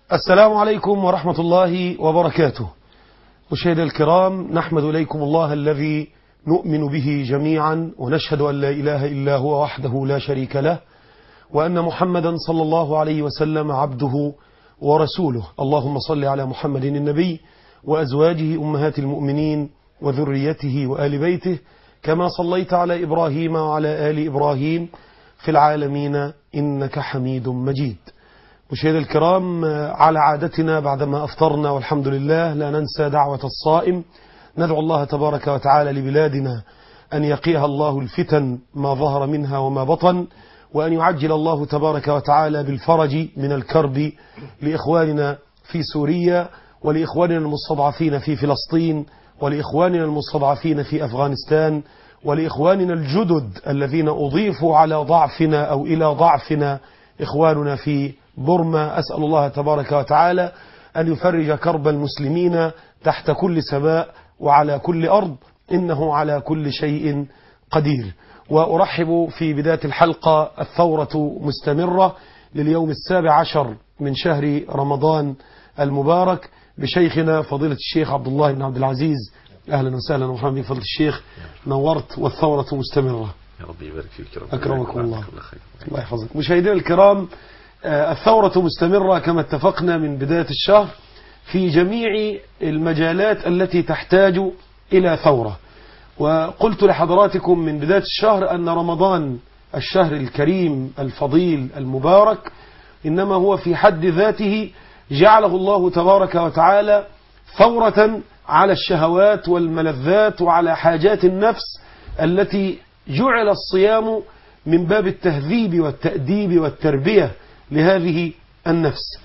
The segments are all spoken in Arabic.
السلام عليكم ورحمة الله وبركاته. مشاهدينا الكرام، نحمد إليكم الله الذي نؤمن به جميعا، ونشهد أن لا إله إلا هو وحده لا شريك له، وأن محمدا صلى الله عليه وسلم عبده ورسوله. اللهم صل على محمد النبي وأزواجه أمهات المؤمنين وذريته وآل بيته، كما صليت على إبراهيم وعلى آل إبراهيم في العالمين إنك حميد مجيد. مشاهدينا الكرام، على عادتنا بعدما أفطرنا والحمد لله لا ننسى دعوة الصائم. ندعو الله تبارك وتعالى لبلادنا أن يقيها الله الفتن ما ظهر منها وما بطن، وأن يعجل الله تبارك وتعالى بالفرج من الكرب لإخواننا في سوريا، ولإخواننا المستضعفين في فلسطين، ولإخواننا المستضعفين في أفغانستان، ولإخواننا الجدد الذين أضيفوا على ضعفنا أو إلى ضعفنا، إخواننا في بورما. أسأل الله تبارك وتعالى أن يفرج كرب المسلمين تحت كل سماء وعلى كل أرض، إنه على كل شيء قدير. وأرحب في بداية الحلقة الثورة مستمرة لليوم 17 من شهر رمضان المبارك بشيخنا فضيلة الشيخ عبد الله بن عبد العزيز. أهلا وسهلا ومرحبا بك فضيلة الشيخ، نورت والثورة مستمرة. يا رب يبارك فيك يا رب. أكرمكم الله. الله يحفظك. مشاهدينا الكرام، الثورة مستمرة كما اتفقنا من بداية الشهر في جميع المجالات التي تحتاج إلى ثورة. وقلت لحضراتكم من بداية الشهر أن رمضان الشهر الكريم الفضيل المبارك إنما هو في حد ذاته جعله الله تبارك وتعالى ثورة على الشهوات والملذات وعلى حاجات النفس التي جعل الصيام من باب التهذيب والتأديب والتربية لهذه النفس.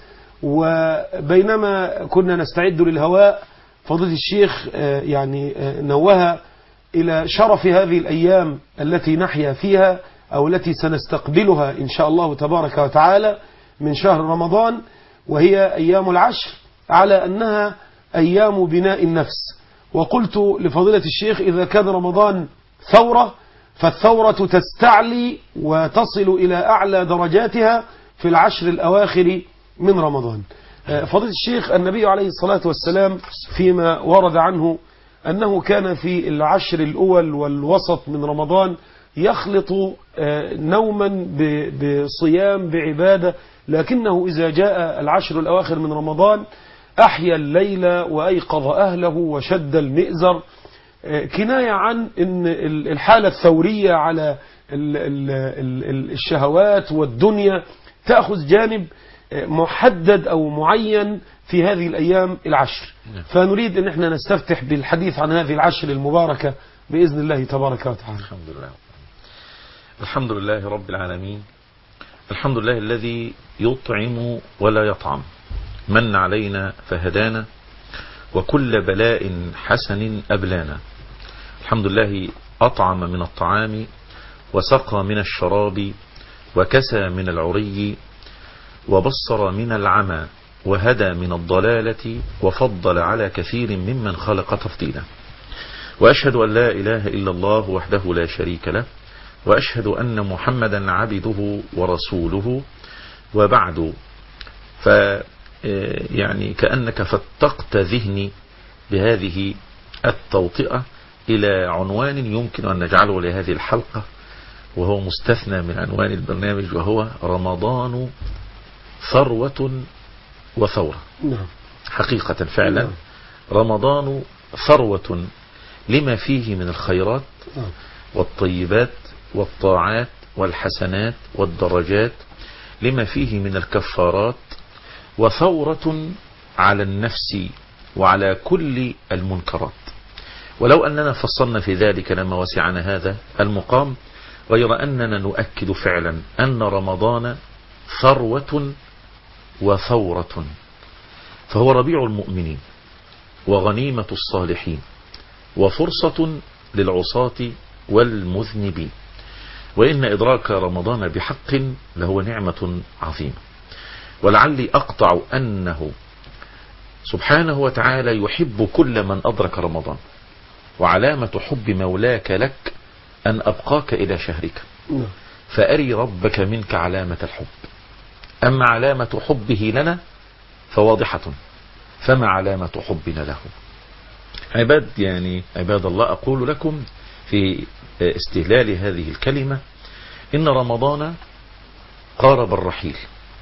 وبينما كنا نستعد للهواء، فضيلة الشيخ يعني نوه إلى شرف هذه الأيام التي نحيا فيها أو التي سنستقبلها إن شاء الله تبارك وتعالى من شهر رمضان، وهي أيام العشر، على أنها أيام بناء النفس. وقلت لفضيلة الشيخ إذا كان رمضان ثورة، فالثورة تستعلي وتصل إلى أعلى درجاتها في العشر الأواخر من رمضان. فضيلة الشيخ، النبي عليه الصلاة والسلام فيما ورد عنه أنه كان في العشر الأول والوسط من رمضان يخلط نوما بصيام بعبادة، لكنه إذا جاء العشر الأواخر من رمضان أحيا الليل وأيقظ أهله وشد المئزر، كناية عن إن الحالة الثورية على الشهوات والدنيا تأخذ جانب محدد أو معين في هذه الأيام العشر. فنريد أن احنا نستفتح بالحديث عن هذه العشر المباركة بإذن الله تبارك وتعالى. الحمد لله. الحمد لله رب العالمين. الحمد لله الذي يطعم ولا يطعم، من علينا فهدانا، وكل بلاء حسن أبلانا. الحمد لله أطعم من الطعام، وسقى من الشراب، وكسى من العري، وبصر من العمى، وهدى من الضلالة، وفضل على كثير ممن خلق تفضيلا. وأشهد أن لا إله إلا الله وحده لا شريك له، وأشهد أن محمدا عبده ورسوله. وبعد، يعني كأنك فتقت ذهني بهذه التوطئة إلى عنوان يمكن أن نجعله لهذه الحلقة، وهو مستثنى من عنوان البرنامج، وهو رمضان ثروة وثورة. حقيقة فعلا رمضان ثروة لما فيه من الخيرات والطيبات والطاعات والحسنات والدرجات، لما فيه من الكفارات، وثورة على النفس وعلى كل المنكرات. ولو أننا فصلنا في ذلك لما وسعنا هذا المقام، غير أننا نؤكد فعلا أن رمضان ثروة وثورة، فهو ربيع المؤمنين وغنيمة الصالحين وفرصة للعصاة والمذنبين. وإن إدراك رمضان بحق لهو نعمة عظيمة. ولعلي أقطع أنه سبحانه وتعالى يحب كل من أدرك رمضان، وعلامة حب مولاك لك أن أبقاك إلى شهرك، فأري ربك منك علامة الحب. أما علامة حبه لنا فواضحة، فما علامة حبنا له؟ عباد الله، أقول لكم في استهلال هذه الكلمة إن رمضان قارب الرحيل.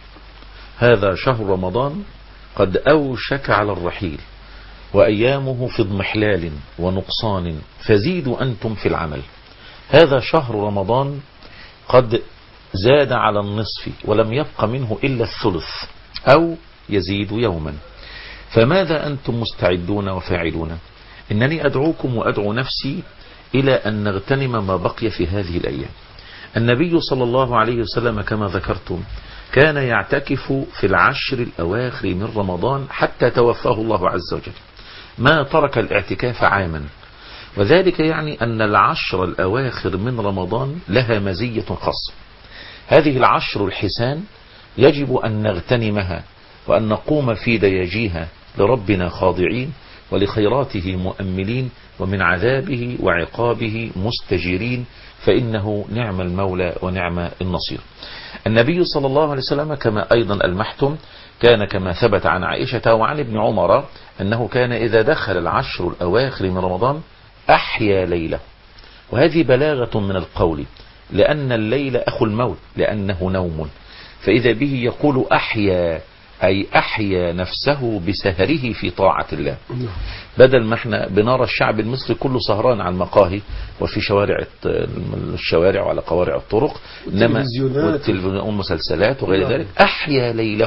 هذا شهر رمضان قد أوشك على الرحيل، وأيامه في اضمحلال ونقصان، فزيدوا أنتم في العمل. هذا شهر رمضان قد زاد على النصف ولم يبق منه إلا الثلث أو يزيد يوما، فماذا أنتم مستعدون وفاعلون؟ إنني أدعوكم وأدعو نفسي إلى أن نغتنم ما بقي في هذه الأيام. النبي صلى الله عليه وسلم كما ذكرتم كان يعتكف في العشر الأواخر من رمضان حتى توفاه الله عز وجل، ما ترك الاعتكاف عاما، وذلك يعني أن العشر الأواخر من رمضان لها مزية خاصة. هذه العشر الحسان يجب أن نغتنمها وأن نقوم في دياجيها لربنا خاضعين، ولخيراته مؤملين، ومن عذابه وعقابه مستجيرين، فإنه نعم المولى ونعم النصير. النبي صلى الله عليه وسلم كما أيضا ألمحتم كان كما ثبت عن عائشة وعن ابن عمر أنه كان إذا دخل العشر الأواخر من رمضان أحيا ليله، وهذه بلاغة من القول، لأن الليل أخو الموت لأنه نوم، فإذا به يقول أحيا أي أحيا نفسه بسهره في طاعة الله، بدل ما احنا بنرى الشعب المصري كله سهران على المقاهي وفي شوارع الشوارع وعلى قوارع الطرق، إنما والتلفزيون والمسلسلات وغير ذلك. أحيا ليله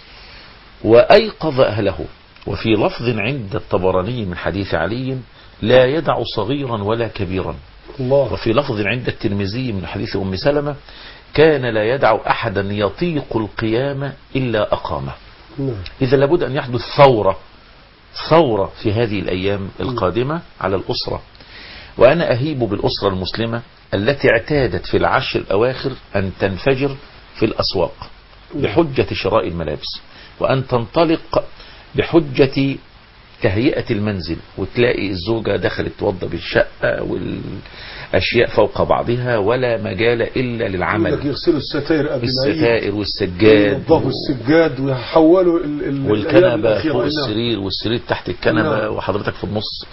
وأيقظ أهله. وفي لفظ عند الطبراني من حديث علي لا يدع صغيرا ولا كبيرا. الله. وفي لفظ عند الترمذي من حديث أم سلمة كان لا يدع أحدا يطيق القيام إلا أقامه. إذا لابد أن يحدث ثورة في هذه الأيام القادمة على الأسرة. وأنا أهيب بالأسرة المسلمة التي اعتادت في العشر الأواخر أن تنفجر في الأسواق بحجة شراء الملابس، وأن تنطلق بحجة تهيئة المنزل، وتلاقي الزوجة دخلت توضى بالشقة والأشياء فوق بعضها ولا مجال إلا للعمل. يغسلوا الستائر قبل الستائر والسجاد ينظفوا السجاد ويحولوا والكنبة فوق السرير والسرير تحت الكنبة وحضرتك في النص.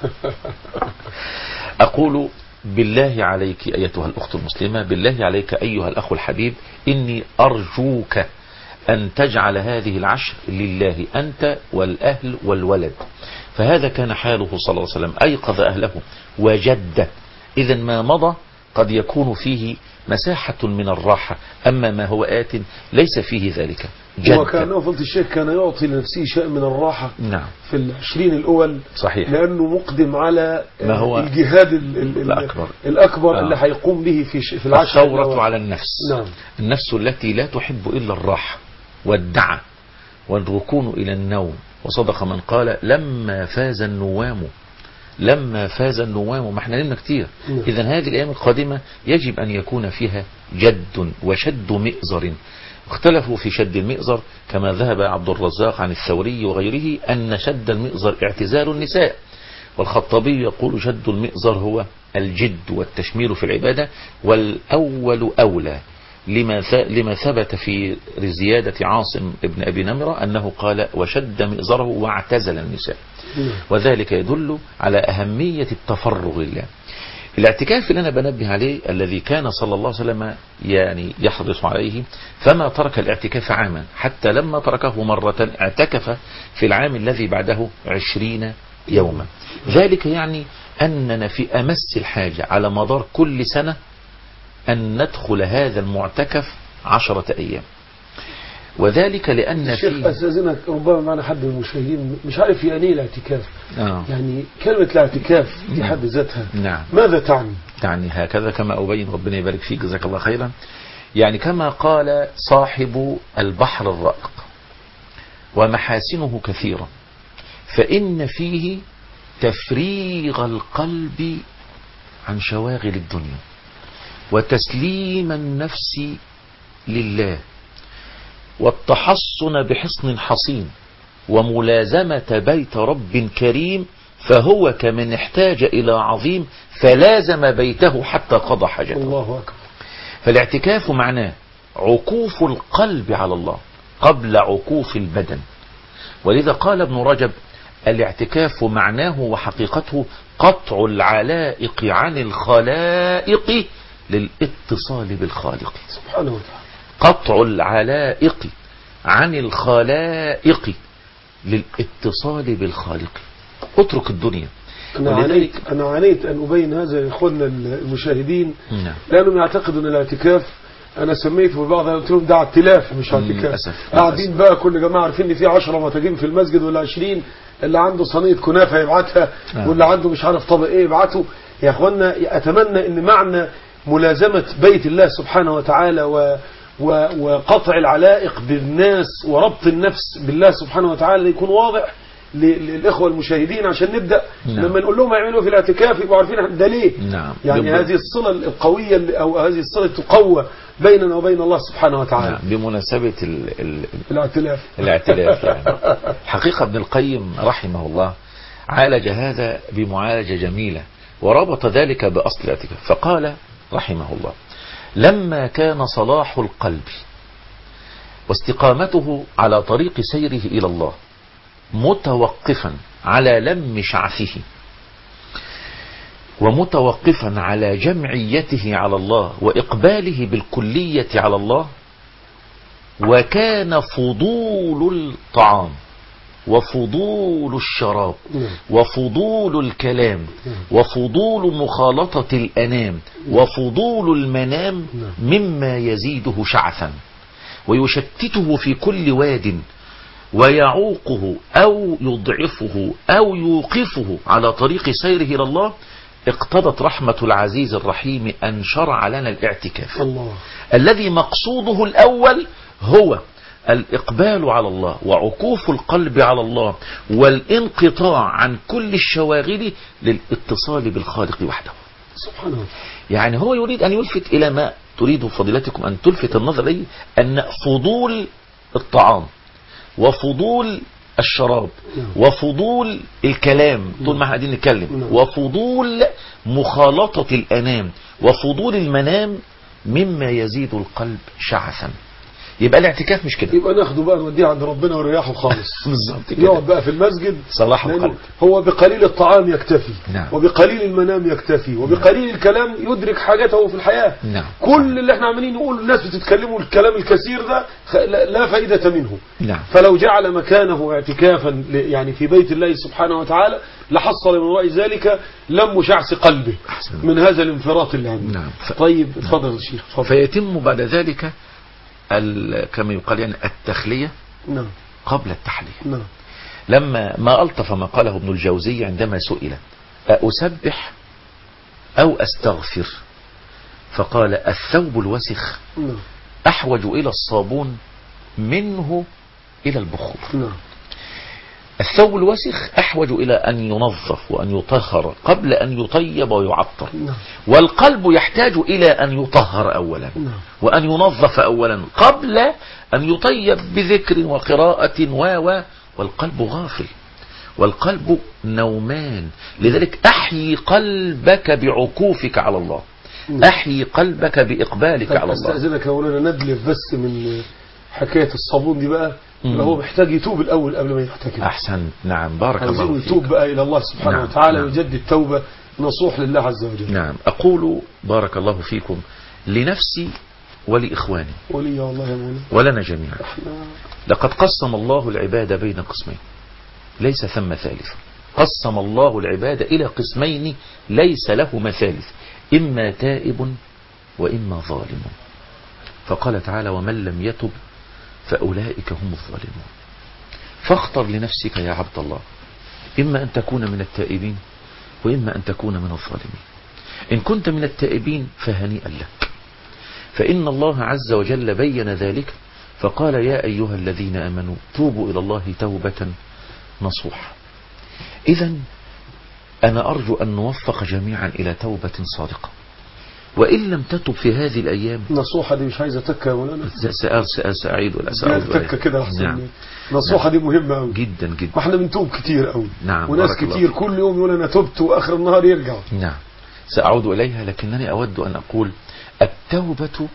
أقول بالله عليك أيتها الأخت المسلمة، بالله عليك أيها الأخ الحبيب، إني أرجوك أن تجعل هذه العشر لله أنت والأهل والولد. فهذا كان حاله صلى الله عليه وسلم، أيقظ أهله وجد. إذا ما مضى قد يكون فيه مساحة من الراحة، أما ما هو آت ليس فيه ذلك. وكان فضل الشيخ كان يعطي لنفسه شيء من الراحة. نعم. في العشرين الأول. صحيح. لأنه مقدم على ما هو الجهاد الأكبر اللي هيقوم به في العشر. الثورة على النفس. نعم. النفس التي لا تحب إلا الراحة والدعة والركون إلى النوم. وصدق من قال لما فاز النوام، ما احنا نمنا كتير. إذن هذه الأيام القادمة يجب أن يكون فيها جد وشد مئزر. اختلفوا في شد المئزر، كما ذهب عبد الرزاق عن الثوري وغيره أن شد المئزر اعتزال النساء، والخطابي يقول شد المئزر هو الجد والتشمير في العبادة، والأول أولى لما ثبت في زيادة عاصم ابن أبي نمرة أنه قال وشد مئزره واعتزل النساء، وذلك يدل على أهمية التفرغ لله. الاعتكاف اللي أنا بنبه عليه الذي كان صلى الله عليه وسلم يعني يحرص عليه، فما ترك الاعتكاف عاما، حتى لما تركه مرة اعتكف في العام الذي بعده 20 يوما. ذلك يعني أننا في أمس الحاجة على مدار كل سنة أن ندخل هذا المعتكف 10 أيام، وذلك لأن الشيخ أستاذنك، ربما معنا حد من المشاهدين مش عارف يعني الاعتكاف. يعني كلمة الاعتكاف في حد ذاتها نعم. ماذا تعني؟ تعني هكذا كما أبين، ربنا يبارك فيك جزاك الله خيرا. يعني كما قال صاحب البحر الرائق ومحاسنه كثيرة، فإن فيه تفريغ القلب عن شواغل الدنيا وتسليم النفس لله والتحصن بحصن حصين وملازمة بيت رب كريم، فهو كمن احتاج إلى عظيم فلازم بيته حتى قضى حاجته. الله أكبر. فالاعتكاف معناه عكوف القلب على الله قبل عكوف البدن، ولذا قال ابن رجب: الاعتكاف معناه وحقيقته قطع العلائق عن الخلائق للاتصال بالخالق. سبحانه وتعالى. قطع العلائق عن الخلائق للاتصال بالخالق. اترك الدنيا. أنا عانيت أن أبين هذا لإخواننا المشاهدين، نعم. لأنهم يعتقدون أن الاعتكاف، أنا سميته ببعض قلت لهم ده اعتلاف مش اعتكاف. قاعدين بقى كل جماعة عارفين إن في 10 متاجين في المسجد ولا 20، اللي عنده صينية كنافة يبعتها، واللي عنده مش عارف طبق إيه يبعته. يا إخواننا أتمنى إن معنى ملازمة بيت الله سبحانه وتعالى وقطع العلائق بالناس وربط النفس بالله سبحانه وتعالى يكون واضح للإخوة المشاهدين، عشان نبدأ لما نقول لهم يعملوا في الاعتكاف يبقوا عارفين ده ليه. يعني هذه الصلة القوية أو هذه الصلة تقوى بيننا وبين الله سبحانه وتعالى. بمناسبة الاعتلاف يعني حقيقة ابن القيم رحمه الله عالج هذا بمعالجة جميلة، وربط ذلك بأصل الاعتكاف، فقال رحمه الله: لما كان صلاح القلب واستقامته على طريق سيره إلى الله متوقفا على لم شعثه ومتوقفا على جمعيته على الله وإقباله بالكلية على الله، وكان فضول الطعام وفضول الشراب وفضول الكلام وفضول مخالطة الأنام وفضول المنام مما يزيده شعثا ويشتته في كل واد ويعوقه أو يضعفه أو يوقفه على طريق سيره إلى الله، اقتضت رحمة العزيز الرحيم أن شرع لنا الاعتكاف الذي مقصوده الأول هو الإقبال على الله وعكوف القلب على الله والانقطاع عن كل الشواغل للاتصال بالخالق وحده سبحانه. يعني هو يريد أن يلفت إلى ما تريد فضيلتكم أن تلفت النظر إليه، أن فضول الطعام وفضول الشراب وفضول الكلام طول ما احنا قاعدين نتكلم وفضول مخالطة الأنام وفضول المنام مما يزيد القلب شعثا. يبقى الاعتكاف مش كده، يبقى ناخده بقى نوديه عند ربنا ونريحه خالص. بالظبط كده. يقعد بقى في المسجد صلاح القلب. هو بقليل الطعام يكتفي، نعم. وبقليل المنام يكتفي، وبقليل الكلام يدرك حاجته في الحياة. نعم. كل اللي احنا عاملين نقول الناس بتتكلموا الكلام الكثير ده لا فائدة منه. نعم. فلو جعل مكانه اعتكافا يعني في بيت الله سبحانه وتعالى لحصل من وراء ذلك لم شعث قلبه من هذا الانفراط اللي عنده. نعم. طيب اتفضل يا شيخ. فيتم بعد ذلك كما يقال يعني التخلية قبل التحلية. لما ما ألطف ما قاله ابن الجوزي عندما سئل أسبح أو أستغفر، فقال: الثوب الوسخ أحوج إلى الصابون منه إلى البخور. الثوب الوسخ أحوج إلى أن ينظف وأن يطهر قبل أن يطيب ويعطر، والقلب يحتاج إلى أن يطهر أولا وأن ينظف أولا قبل أن يطيب بذكر وقراءة والقلب غافل والقلب نومان. لذلك أحيي قلبك بعكوفك على الله، أحيي قلبك بإقبالك على الله. أستأذنك يا مولانا ندلف بس من حكاية الصابون دي بقى، هو محتاج يتوب الأول قبل ما يحتكم. أحسن. نعم. بارك الله فيك. يتوب بقى إلى الله سبحانه وتعالى ويجدد توبة نصوح لله عز وجل. نعم. أقول بارك الله فيكم لنفسي ولإخواني ولي والله يا مولانا ولنا جميعا، لقد قسم الله العباد بين قسمين ليس ثم ثالث. قسم الله العباد إلى قسمين ليس لهما ثالث، إما تائب وإما ظالم. فقال تعالى: ومن لم يتب فأولئك هم الظالمون. فاختر لنفسك يا عبد الله، إما أن تكون من التائبين وإما أن تكون من الظالمين. إن كنت من التائبين فهنيئا لك، فإن الله عز وجل بين ذلك فقال: يا أيها الذين آمنوا توبوا إلى الله توبة نصوحا. إذن أنا أرجو أن نوفق جميعا إلى توبة صادقة، وإن لم تتب في هذه الأيام. نصوحة دي مش عايزة تكة ولا أنا سأعيد ولا سأعود تكة كده أحسن. نعم. نصوحة دي مهمة أوي جدا جدا، وإحنا بنتوب كتير أوي. نعم. وناس كتير كل يوم يقول أنا تبت وآخر النهار يرجع. نعم. سأعود إليها، لكنني أود أن أقول التوبة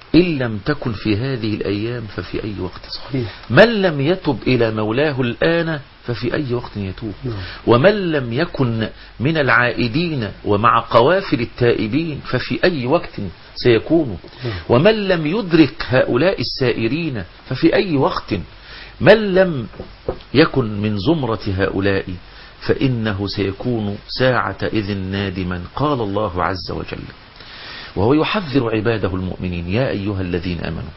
إن لم تكن في هذه الأيام ففي أي وقت. صحيح. من لم يتب إلى مولاه الآن ففي أي وقت يتوب. ومن لم يكن من العائدين ومع قوافل التائبين ففي أي وقت سيكون. ومن لم يدرك هؤلاء السائرين ففي أي وقت. من لم يكن من زمرة هؤلاء فإنه سيكون ساعة إذن نادما. قال الله عز وجل وهو يحذر عباده المؤمنين يا أيها الذين آمنوا.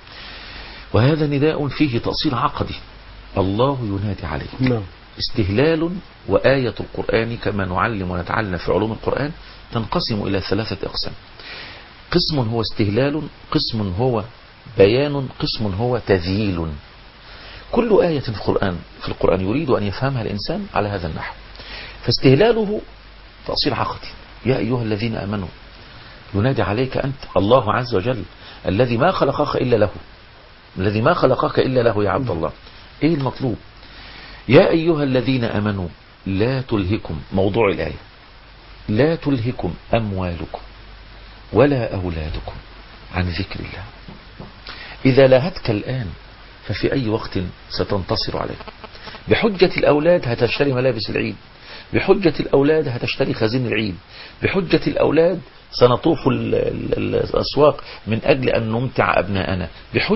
وهذا نداء فيه تأصيل عقدي. الله ينادي عليك. استهلال وآية القرآن كما نعلم ونتعلم في علوم القرآن تنقسم إلى 3 أقسام. قسم هو استهلال، قسم هو بيان، قسم هو تذييل. كل آية في القرآن يريد أن يفهمها الإنسان على هذا النحو. فاستهلاله تأصيل عقدي. يا أيها الذين آمنوا ينادي عليك أنت الله عز وجل الذي ما خلقك إلا له، الذي ما خلقك إلا له يا عبد الله. إيه المطلوب؟ يا أيها الذين آمنوا لا تلهكم، موضوع الآية، لا تلهكم أموالكم ولا أولادكم عن ذكر الله. إذا لهتك الآن ففي أي وقت ستنتصر عليك. بحجة الأولاد هتشتري ملابس العيد، بحجة الأولاد هتشتري خزين العيد، بحجة الأولاد سنطوف الأسواق من أجل أن نمتع أبناءنا،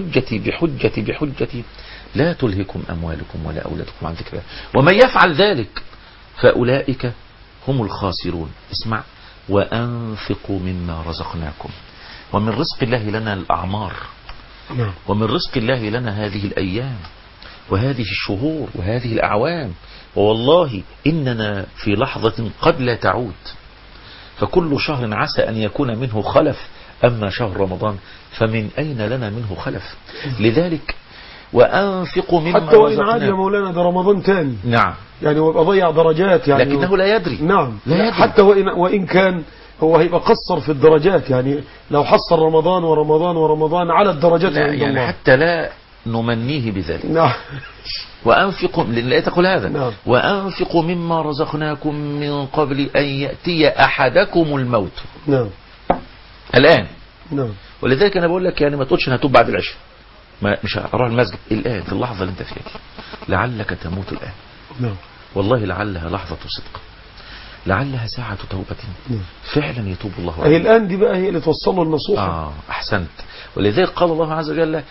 بحجتي لا تلهكم أموالكم ولا أولادكم عن ذكر الله. ومن يفعل ذلك فأولئك هم الخاسرون. اسمع، وأنفقوا مما رزقناكم. ومن رزق الله لنا الأعمار، ومن رزق الله لنا هذه الأيام وهذه الشهور وهذه الأعوام. ووالله إننا في لحظة قد لا تعود، فكل شهر عسى أن يكون منه خلف، أما شهر رمضان فمن أين لنا منه خلف؟ لذلك وأنفقوا مما حتى وإن عاد يا مولانا ده رمضان تاني. نعم، يعني ويبقى ضيع درجات يعني، لكنه لا يدري. نعم، لا يدري. حتى وإن كان هو هيبقى قصر في الدرجات، يعني لو حصل رمضان ورمضان ورمضان على الدرجات لا عند يعني الله. حتى لا نمنيه بذلك. نعم. وأنفقوا، لا تقول هذا. نعم. وأنفقوا مما رزقناكم من قبل أن يأتي أحدكم الموت. نعم. الآن. نعم. ولذلك أنا بقول لك يعني ما تقولش أنا هتوب بعد العشاء، مش هروح المسجد الآن في اللحظة اللي أنت فيها دي. لعلك تموت الآن. نعم. والله لعلها لحظة صدق، لعلها ساعة توبة فعلا يتوب الله عليه. هي الآن دي بقى هي اللي توصله النصوحة. أحسنت. ولذلك قال الله عز وجل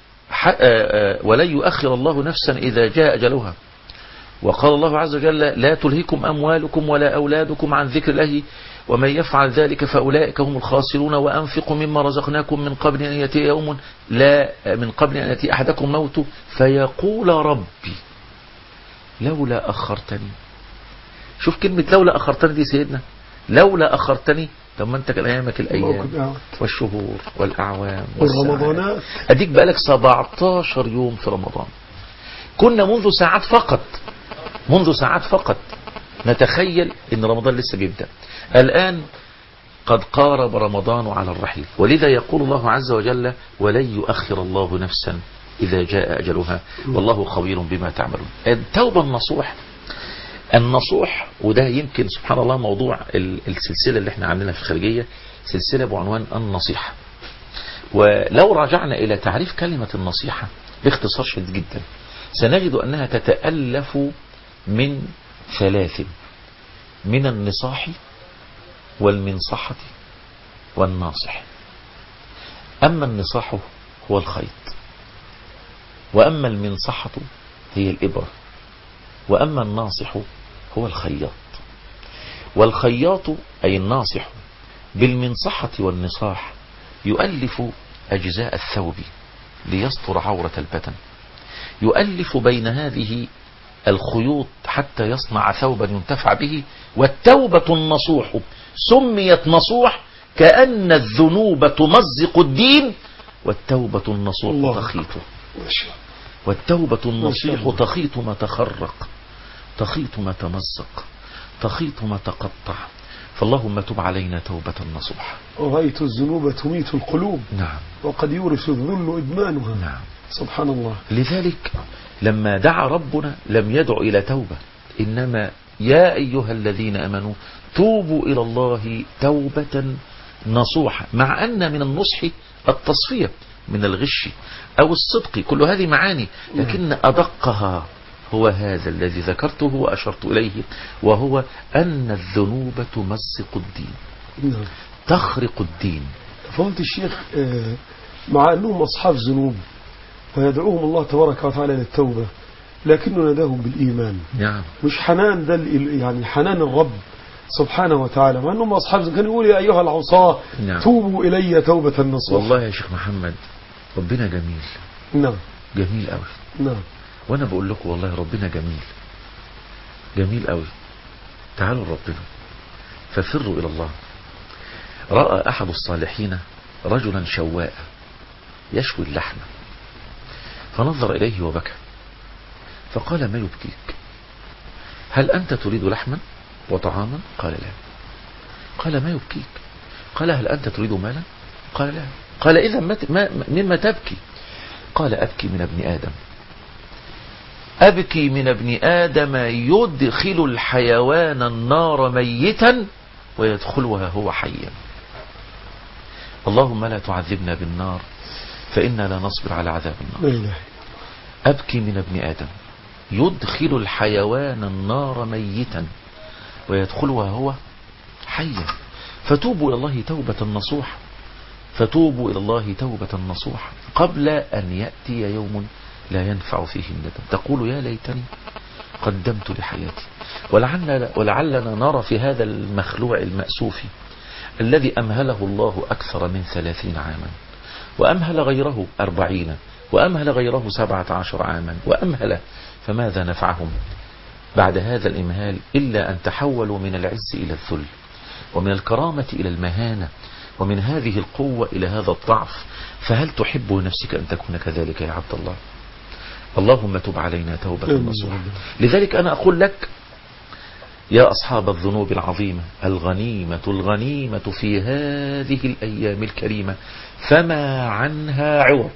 ولن يؤخر الله نفسا إذا جاء أجلها. وقال الله عز وجل لا تلهكم أموالكم ولا أولادكم عن ذكر الله ومن يفعل ذلك فأولئك هم الخاسرون. وأنفقوا مما رزقناكم من قبل أن يأتي يوم من قبل أن يأتي أحدكم موت فيقول ربي لولا أخرتني. شوف كلمة لولا أخرتني دي سيدنا، لولا أخرتني. طب ما أنت كان أيامك الأيام والشهور والأعوام والرمضانات، أديك بقالك 17 يوم في رمضان. كنا منذ ساعات فقط نتخيل إن رمضان لسه بيبدأ. الآن قد قارب رمضان على الرحيل. ولذا يقول الله عز وجل ولن يؤخر الله نفسا إذا جاء أجلها والله خبير بما تعملون. التوبة النصوح، وده يمكن سبحان الله موضوع السلسلة اللي احنا عاملينها في الخارجية، سلسلة بعنوان النصيحة. ولو رجعنا إلى تعريف كلمة النصيحة باختصار شديد جدا سنجد أنها تتألف من 3: من النصاح والمنصحة والناصح. أما النصاح هو الخيط، وأما المنصحة هي الإبرة، وأما الناصح هو الخياط. والخياط أي الناصح بالمنصحة والنصاح يؤلف أجزاء الثوب ليستر عورة البدن، يؤلف بين هذه الخيوط حتى يصنع ثوبا ينتفع به. والتوبة النصوح سميت نصوح كأن الذنوب تمزق الدين، والتوبة النصوح تخيطه. والتوبة النصيح تخيط ما تخرق، تخيط ما تمزق، تخيط ما تقطع. فاللهم تب علينا توبة نصوحة. وغاية الذنوب تميت القلوب. نعم. وقد يورث الذل إدمانها. نعم. سبحان الله. لذلك لما دعا ربنا لم يدع إلى توبة، إنما يا أيها الذين آمنوا توبوا إلى الله توبة نصوحة. مع أن من النصح التصفية من الغش أو الصدق، كل هذه معاني، لكن أدقها هو هذا الذي ذكرته وأشرت إليه، وهو أن الذنوب تمزق الدين، تخرق الدين. فضيلة الشيخ، مع أنهم أصحاب ذنوب فيدعوهم الله تبارك وتعالى للتوبة، لكنه نداهم بالإيمان. نعم. مش حنان ده يعني حنان الرب سبحانه وتعالى، مع أنهم أصحاب ذنوب كان يقول يا أيها العصاة نعم. توبوا إلي توبة نصوحا. والله يا شيخ محمد ربنا جميل. نعم. جميل قوي. نعم. وأنا بقول لكم والله ربنا جميل، جميل قوي. تعالوا ربنا ففروا إلى الله. رأى أحد الصالحين رجلا شواء يشوي اللحم، فنظر إليه وبكى، فقال ما يبكيك؟ هل أنت تريد لحما وطعاما؟ قال لا. قال ما يبكيك؟ قال هل أنت تريد مالا؟ قال لا. قال إذا مما تبكي؟ قال أبكي من ابن آدم، أبكي من ابن آدم يدخل الحيوان النار ميتا ويدخلها هو حيا. اللهم لا تعذبنا بالنار فإنا لا نصبر على عذاب النار. أبكي من ابن آدم يدخل الحيوان النار ميتا ويدخلها هو حيا. فتوبوا إلى الله توبة نصوحا، فتوبوا إلى الله توبة نصوحا قبل أن يأتي يوم لا ينفع فيه الندم. تقول يا ليتني قدمت لحياتي. ولعلنا نرى في هذا المخلوع المأسوف الذي أمهله الله أكثر من 30 عاما، وأمهل غيره 40، وأمهل غيره 17 عاما، وأمهل، فماذا نفعهم بعد هذا الإمهال إلا أن تحولوا من العز إلى الذل، ومن الكرامة إلى المهانة، ومن هذه القوة إلى هذا الضعف. فهل تحب نفسك أن تكون كذلك يا عبد الله؟ اللهم تب علينا توبة نصوحا. لذلك أنا أقول لك يا أصحاب الذنوب العظيمة، الغنيمة في هذه الأيام الكريمة فما عنها عوض،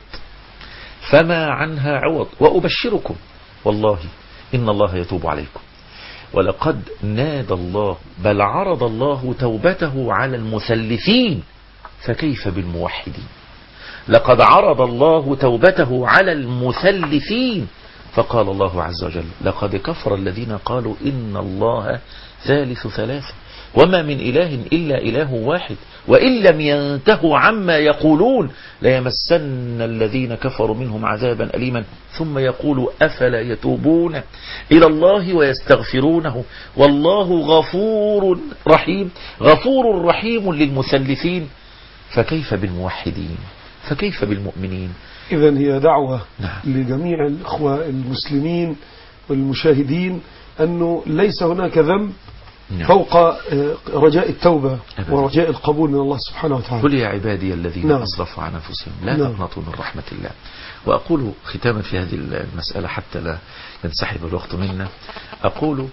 فما عنها عوض. وأبشركم والله إن الله يتوب عليكم. ولقد نادى الله بل عرض الله توبته على المثلثين، فكيف بالموحدين؟ لقد عرض الله توبته على المثلثين، فقال الله عز وجل لقد كفر الذين قالوا إن الله ثالث ثلاثة وما من إله إلا إله واحد وإن لم ينتهوا عما يقولون ليمسن الذين كفروا منهم عذابا أليما. ثم يقول أفلا يتوبون إلى الله ويستغفرونه والله غفور رحيم. غفور رحيم للمثلثين، فكيف بالموحدين؟ فكيف بالمؤمنين؟ إذن هي دعوة لجميع الإخوة المسلمين والمشاهدين أنه ليس هناك ذنب فوق رجاء التوبة ورجاء القبول من الله سبحانه وتعالى. قل يا عبادي الذين أسرفوا على أنفسهم لا تقنطوا من رحمة الله. وأقول ختاما في هذه المسألة حتى لا ينسحب الوقت منا، أقول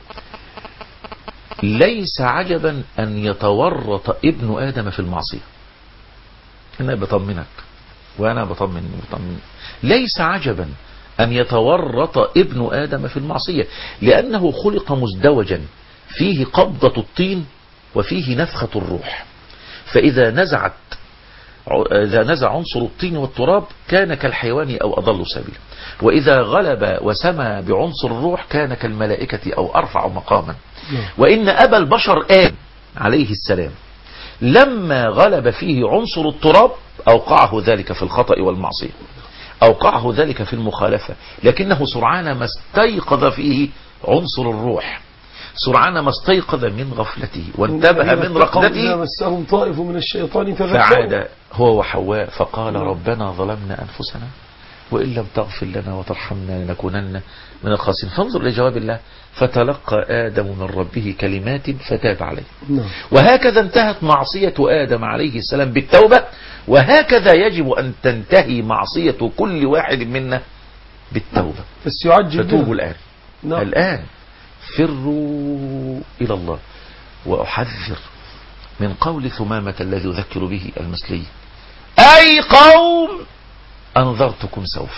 ليس عجبا أن يتورط ابن آدم في المعصية. أنا بطمنك وأنا بطمن. ليس عجبا أن يتورط ابن آدم في المعصية، لأنه خلق مزدوجا فيه قبضة الطين وفيه نفخة الروح. فإذا نزع عنصر الطين والتراب كان كالحيوان أو أضل سبيلا، وإذا غلب وسمى بعنصر الروح كان كالملائكة أو أرفع مقاما. وإن أبا البشر آدم عليه السلام لما غلب فيه عنصر التراب أوقعه ذلك في الخطأ والمعصية، أوقعه ذلك في المخالفة، لكنه سرعان ما استيقظ فيه عنصر الروح، سرعان ما استيقظ من غفلته وانتبه من رقدته، مسهم طائف من الشيطان فعاد هو وحواء فقال ربنا ظلمنا أنفسنا وإن لم تغفر لنا وترحمنا لنكونن من الخاسرين. فانظر لجواب الله فتلقى آدم من ربه كلمات فتاب عليه. وهكذا انتهت معصية آدم عليه السلام بالتوبة، وهكذا يجب أن تنتهي معصية كل واحد منا بالتوبة. فتوبوا الآن. الآن فروا إلى الله. وأحذر من قول ثمامة الذي يذكر به المسلي أي قوم أنذرتكم سوف،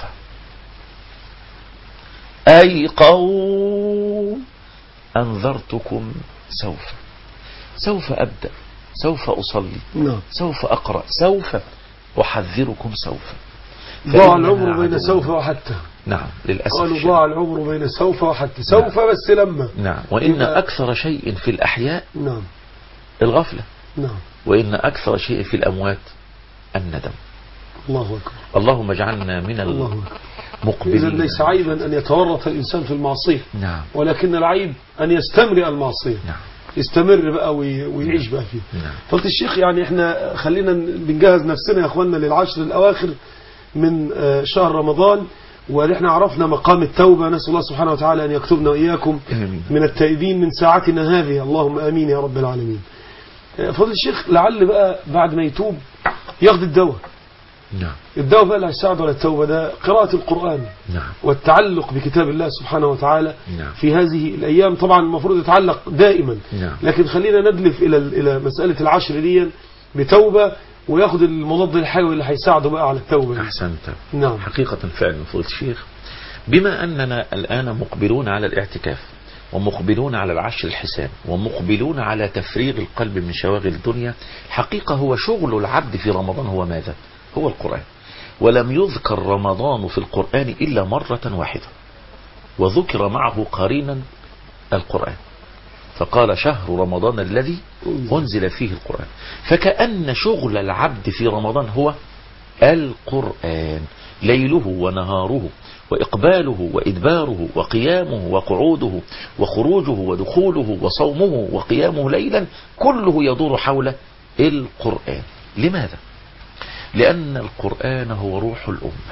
أي قوم أنذرتكم سوف أبدأ، سوف أصلي، سوف أقرأ، سوف. أحذركم سوف. ضاع العمر بين سوف وحتى. نعم للأسف. قالوا ضاع العمر بين سوف وحتى. سوف نعم. بس لما. نعم. وإن أكثر شيء في الأحياء نعم الغفلة. نعم. وإن أكثر شيء في الأموات الندم. الله أكبر. اللهم اجعلنا من المقبلين. إذن ليس عيبا أن يتورط الإنسان في المعصية. نعم. ولكن العيب أن يستمر المعصية. نعم. يستمر بقى ويعيش بقى فيه. نعم. فقلت الشيخ يعني احنا خلينا بنجهز نفسنا يا اخواننا للعشر الأواخر من شهر رمضان، ونحن عرفنا مقام التوبة. نسأل الله سبحانه وتعالى أن يكتبنا وإياكم من التائبين من ساعتنا هذه، اللهم آمين يا رب العالمين. فضل الشيخ لعل بقى بعد ما يتوب ياخد الدواء. نعم. الدواء بقى اللي هيساعده على التوبة ده قراءة القرآن. نعم. والتعلق بكتاب الله سبحانه وتعالى. نعم. في هذه الأيام طبعا المفروض يتعلق دائما. نعم. لكن خلينا ندلف إلى مسألة العشر دي بتوبة، وياخد المضاد الحيوي اللي هيساعده بقى على التوبة. أحسنت. نعم. حقيقة فعلا فضيلة الشيخ، بما أننا الآن مقبلون على الاعتكاف، ومقبلون على العشر الحسان، ومقبلون على تفريغ القلب من شواغل الدنيا، حقيقة هو شغل العبد في رمضان هو ماذا؟ هو القرآن. ولم يذكر رمضان في القرآن إلا مرة واحدة، وذكر معه قرينا القرآن، فقال شهر رمضان الذي أنزل فيه القرآن. فكأن شغل العبد في رمضان هو القرآن، ليله ونهاره، وإقباله وإدباره، وقيامه وقعوده، وخروجه ودخوله، وصومه وقيامه ليلا، كله يدور حول القرآن. لماذا؟ لأن القرآن هو روح الأمة،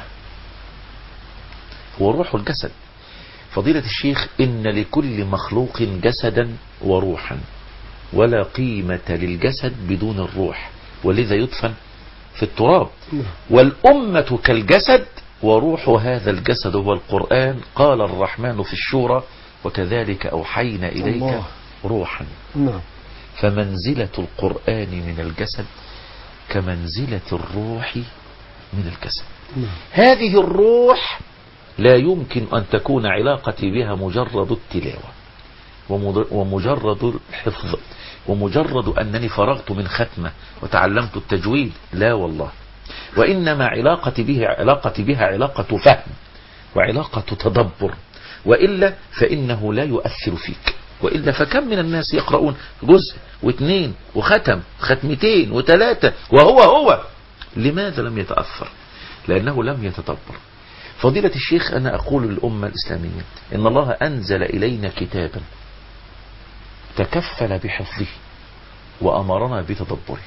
هو روح الجسد. فضيلة الشيخ، إن لكل مخلوق جسدا وروحا، ولا قيمة للجسد بدون الروح، ولذا يدفن في التراب. والأمة كالجسد، وروح هذا الجسد هو القرآن. قال الرحمن في الشورى: وكذلك أوحينا إليك روحا. فمنزلة القرآن من الجسد كمنزلة الروح من الجسد. هذه الروح لا يمكن أن تكون علاقتي بها مجرد التلاوة ومجرد الحفظ ومجرد أنني فرغت من ختمة وتعلمت التجويد، لا والله. وإنما علاقتي بها علاقة فهم وعلاقة تدبر، وإلا فإنه لا يؤثر فيك. وإلا فكم من الناس يقرؤون جزء واثنين وختم ختمتين وثلاثة وهو لماذا لم يتأثر؟ لأنه لم يتدبر. فضيلة الشيخ، أنا أقول للأمة الإسلامية إن الله أنزل إلينا كتابا تكفل بحفظه وأمرنا بتدبره،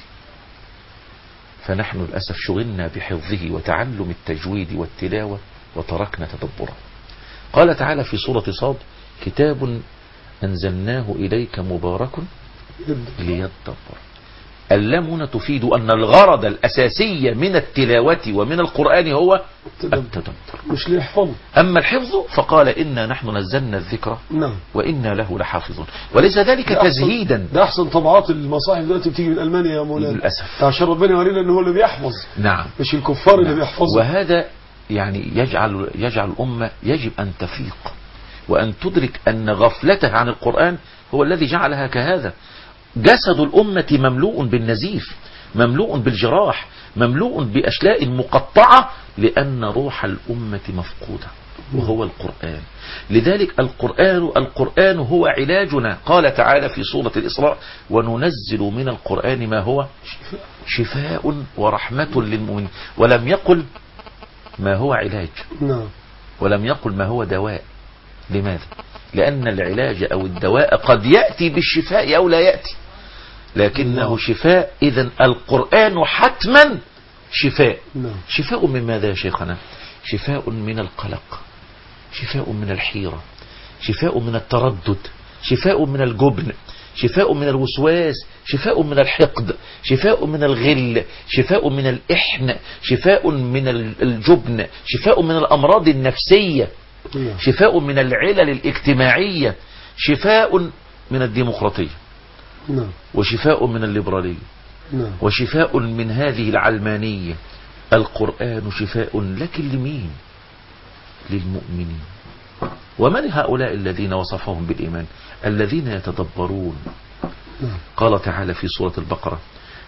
فنحن للأسف شغلنا بحفظه وتعلم التجويد والتلاوة وتركنا تدبره. قال تعالى في سورة صاد: كتاب أنزلناه إليك مبارك ليدبر. اللام هنا تفيد أن الغرض الأساسي من التلاوة ومن القرآن هو التدبر، مش ليحفظ. أما الحفظ فقال: إنا نحن نزلنا الذكر وإنا له لحافظون. وليس ذلك تزهيدا. ده أحسن طبعات المصاحف دلوقتي بتيجي من ألمانيا يا مولانا للأسف، عشان ربنا يورينا إن هو اللي بيحفظ. نعم. مش الكفار اللي بيحفظوا. وهذا يعني يجعل الأمة يجب أن تفيق وأن تدرك أن غفلتها عن القرآن هو الذي جعلها كهذا. جسد الأمة مملوء بالنزيف، مملوء بالجراح، مملوء بأشلاء مقطعة، لأن روح الأمة مفقودة وهو القرآن. لذلك القرآن هو علاجنا. قال تعالى في سورة الإسراء: وننزل من القرآن ما هو شفاء ورحمة للمؤمنين. ولم يقل ما هو علاج، ولم يقل ما هو دواء. لماذا؟ لأن العلاج أو الدواء قد يأتي بالشفاء أو لا يأتي، لكنه شفاء. إذن القرآن حتما شفاء. شفاء من ماذا يا شيخنا؟ شفاء من القلق، شفاء من الحيرة، شفاء من التردد، شفاء من الجبن، شفاء من الوسواس، شفاء من الحقد، شفاء من الغل، شفاء من الإحن، شفاء من الجبن، شفاء من الأمراض النفسية، شفاء من العلل الاجتماعية، شفاء من الديمقراطية، وشفاء من الليبرالية، وشفاء من هذه العلمانية. القرآن شفاء، لكن لمين؟ للمؤمنين. ومن هؤلاء الذين وصفهم بالإيمان؟ الذين يتدبرون. قال تعالى في سورة البقرة: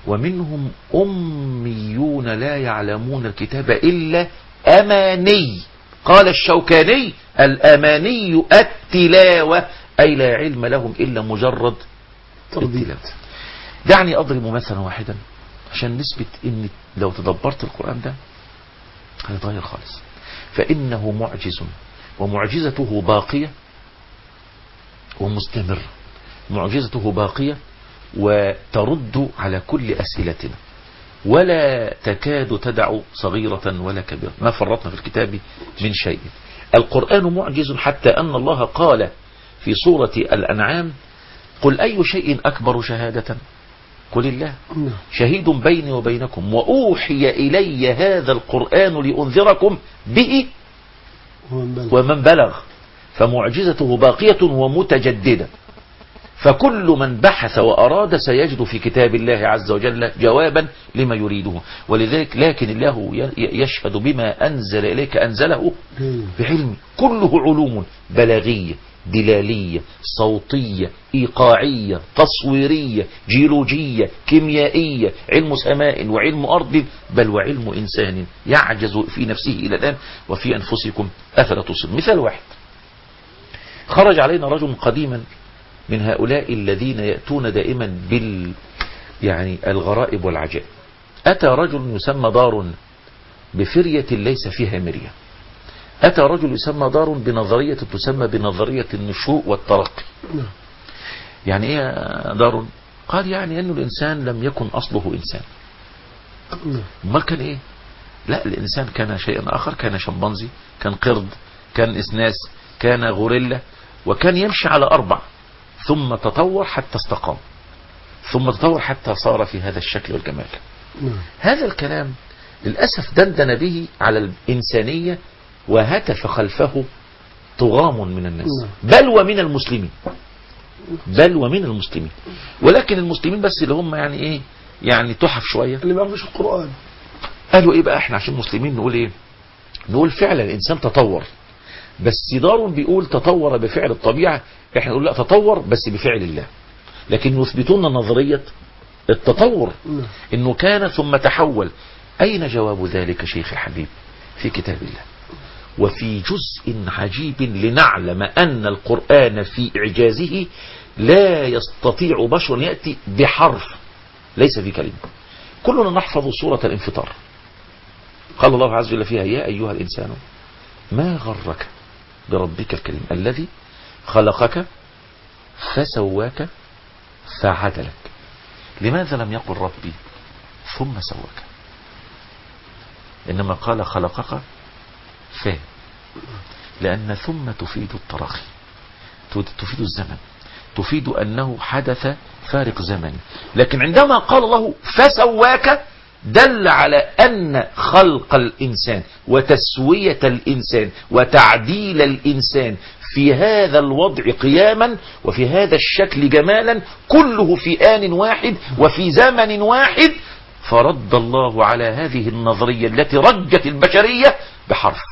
ومنهم أميون لا يعلمون الكتاب إلا أماني. قال الشوكاني الأماني التلاوة، أي لا علم لهم إلا مجرد التلاوة. دعني أضرب مثلا واحدا عشان نثبت إن لو تدبرت القرآن ده هيتغير خالص. فإنه معجز، ومعجزته باقية ومستمرة. معجزته باقية وترد على كل أسئلتنا، ولا تكاد تدع صغيرة ولا كبيرة، ما فرطنا في الكتاب من شيء. القرآن معجز حتى أن الله قال في سورة الأنعام: قل أي شيء أكبر شهادة؟ قل الله شهيد بيني وبينكم وأوحي إلي هذا القرآن لأنذركم به ومن بلغ. فمعجزته باقية ومتجددة، فكل من بحث وأراد سيجد في كتاب الله عز وجل جوابا لما يريده. ولذلك لكن الله يشهد بما أنزل إليك أنزله بعلم، كله علوم بلاغية دلالية صوتية إيقاعية تصويرية جيولوجية كيميائية، علم سماء وعلم أرض، بل وعلم إنسان يعجز في نفسه إلى الآن وفي أنفسكم أفلا تبصرون. مثال واحد: خرج علينا رجل قديما من هؤلاء الذين يأتون دائما يعني الغرائب والعجائب. أتى رجل يسمى دار بفرية ليس فيها مرية. أتى رجل يسمى دار بنظرية تسمى بنظرية النشوء والترقي. يعني إيه دار؟ قال يعني أن الإنسان لم يكن أصله إنسان. امال كان إيه؟ لا، الإنسان كان شيئا آخر، كان شمبانزي، كان قرد، كان إسناس، كان غوريلا، وكان يمشي على 4، ثم تطور حتى استقام، ثم تطور حتى صار في هذا الشكل والجمال. هذا الكلام للأسف دندن به على الإنسانية وهتف خلفه طغام من الناس، بل ومن المسلمين، بل ومن المسلمين. ولكن المسلمين بس اللي هم يعني ايه، يعني تحف شوية، اللي ما يعرفش القرآن. قالوا ايه بقى احنا عشان مسلمين نقول ايه؟ نقول فعلا الانسان تطور، بس دار بيقول تطور بفعل الطبيعة، احنا نقول لا، تطور بس بفعل الله. لكن يثبتون نظرية التطور انه كان ثم تحول. اين جواب ذلك شيخ الحبيب؟ في كتاب الله، وفي جزء عجيب لنعلم أن القرآن في إعجازه لا يستطيع بشر يأتي بحرف ليس في كلمة. كلنا نحفظ سورة الانفطار، قال الله عز وجل فيها: يا أيها الإنسان ما غرك بربك الكريم الذي خلقك فسواك فعدلك. لماذا لم يقل ربي ثم سواك، إنما قال خلقك لأن ثم تفيد التراخي، تفيد الزمن، تفيد أنه حدث فارق زمني. لكن عندما قال الله فسواك دل على أن خلق الإنسان وتسوية الإنسان وتعديل الإنسان في هذا الوضع قياما وفي هذا الشكل جمالا كله في آن واحد وفي زمن واحد. فرد الله على هذه النظرية التي رجت البشرية بحرف،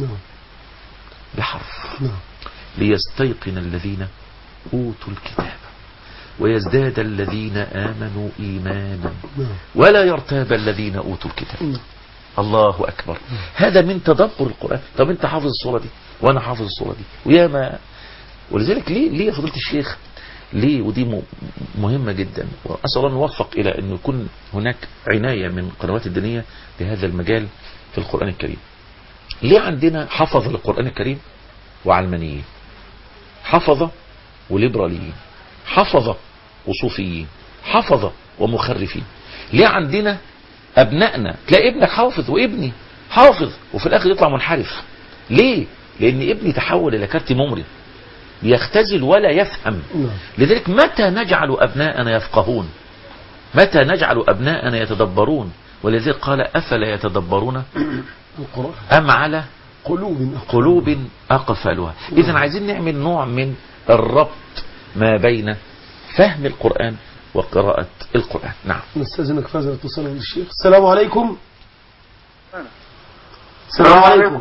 بحرف، ليستيقن الذين أوتوا الكتاب ويزداد الذين آمنوا إيمانا ولا يرتاب الذين أوتوا الكتاب. الله أكبر. هذا من تدبر القرآن. طب أنت حافظ الصورة دي وأنا حافظ الصورة دي ويا ما. ولذلك ليه يا فضيلة الشيخ، ليه؟ ودي مهمة جدا، وأسأل الله نوفق إلى أن يكون هناك عناية من القنوات الدينية بهذا المجال في القرآن الكريم. ليه عندنا حفظ القرآن الكريم وعلمانيين، حفظ وليبراليين، حفظ وصوفيين، حفظ ومخرفين؟ ليه عندنا أبنائنا تلاقي ابنك حافظ وابني حافظ وفي الآخر يطلع منحرف؟ ليه؟ لأن ابني تحول إلى كارت ممري يختزل ولا يفهم. لذلك متى نجعل أبناءنا يفقهون؟ متى نجعل أبناءنا يتدبرون؟ ولذلك قال: أفلا يتدبرون أم على قلوب أقفلها. إذن عايزين نعمل نوع من الربط ما بين فهم القرآن وقراءة القرآن. نعم. نستأذنك فازل اتصال بالشيخ. السلام عليكم. السلام عليكم.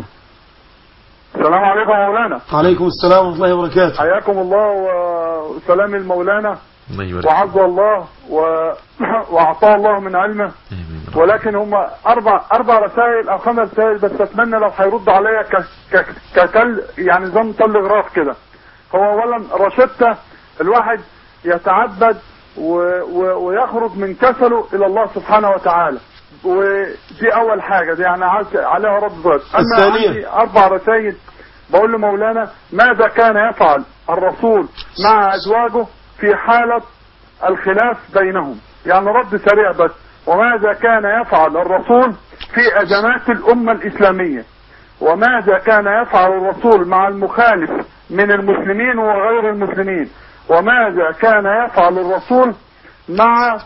السلام عليكم مولانا. عليكم السلام ورحمة الله وبركاته. حياكم الله وسلام المولانا وعز الله وأعطاه الله من علمه. ولكن هم أربع رسائل أو 5 رسائل بس، أتمنى لو هيرد عليا يعني زي تلغراف كده. هو أولا رشدته الواحد يتعبد ويخرج من كسله إلى الله سبحانه وتعالى، ودي أول حاجة، دي يعني عليها رد ضد. أما عندي 4 رسائل بقول له مولانا ماذا كان يفعل الرسول مع أزواجه في حالة الخلاف بينهم، يعني رد سريع بس. وماذا كان يفعل الرسول في أزمات الأمة الإسلامية، وماذا كان يفعل الرسول مع المخالف من المسلمين وغير المسلمين، وماذا كان يفعل الرسول مع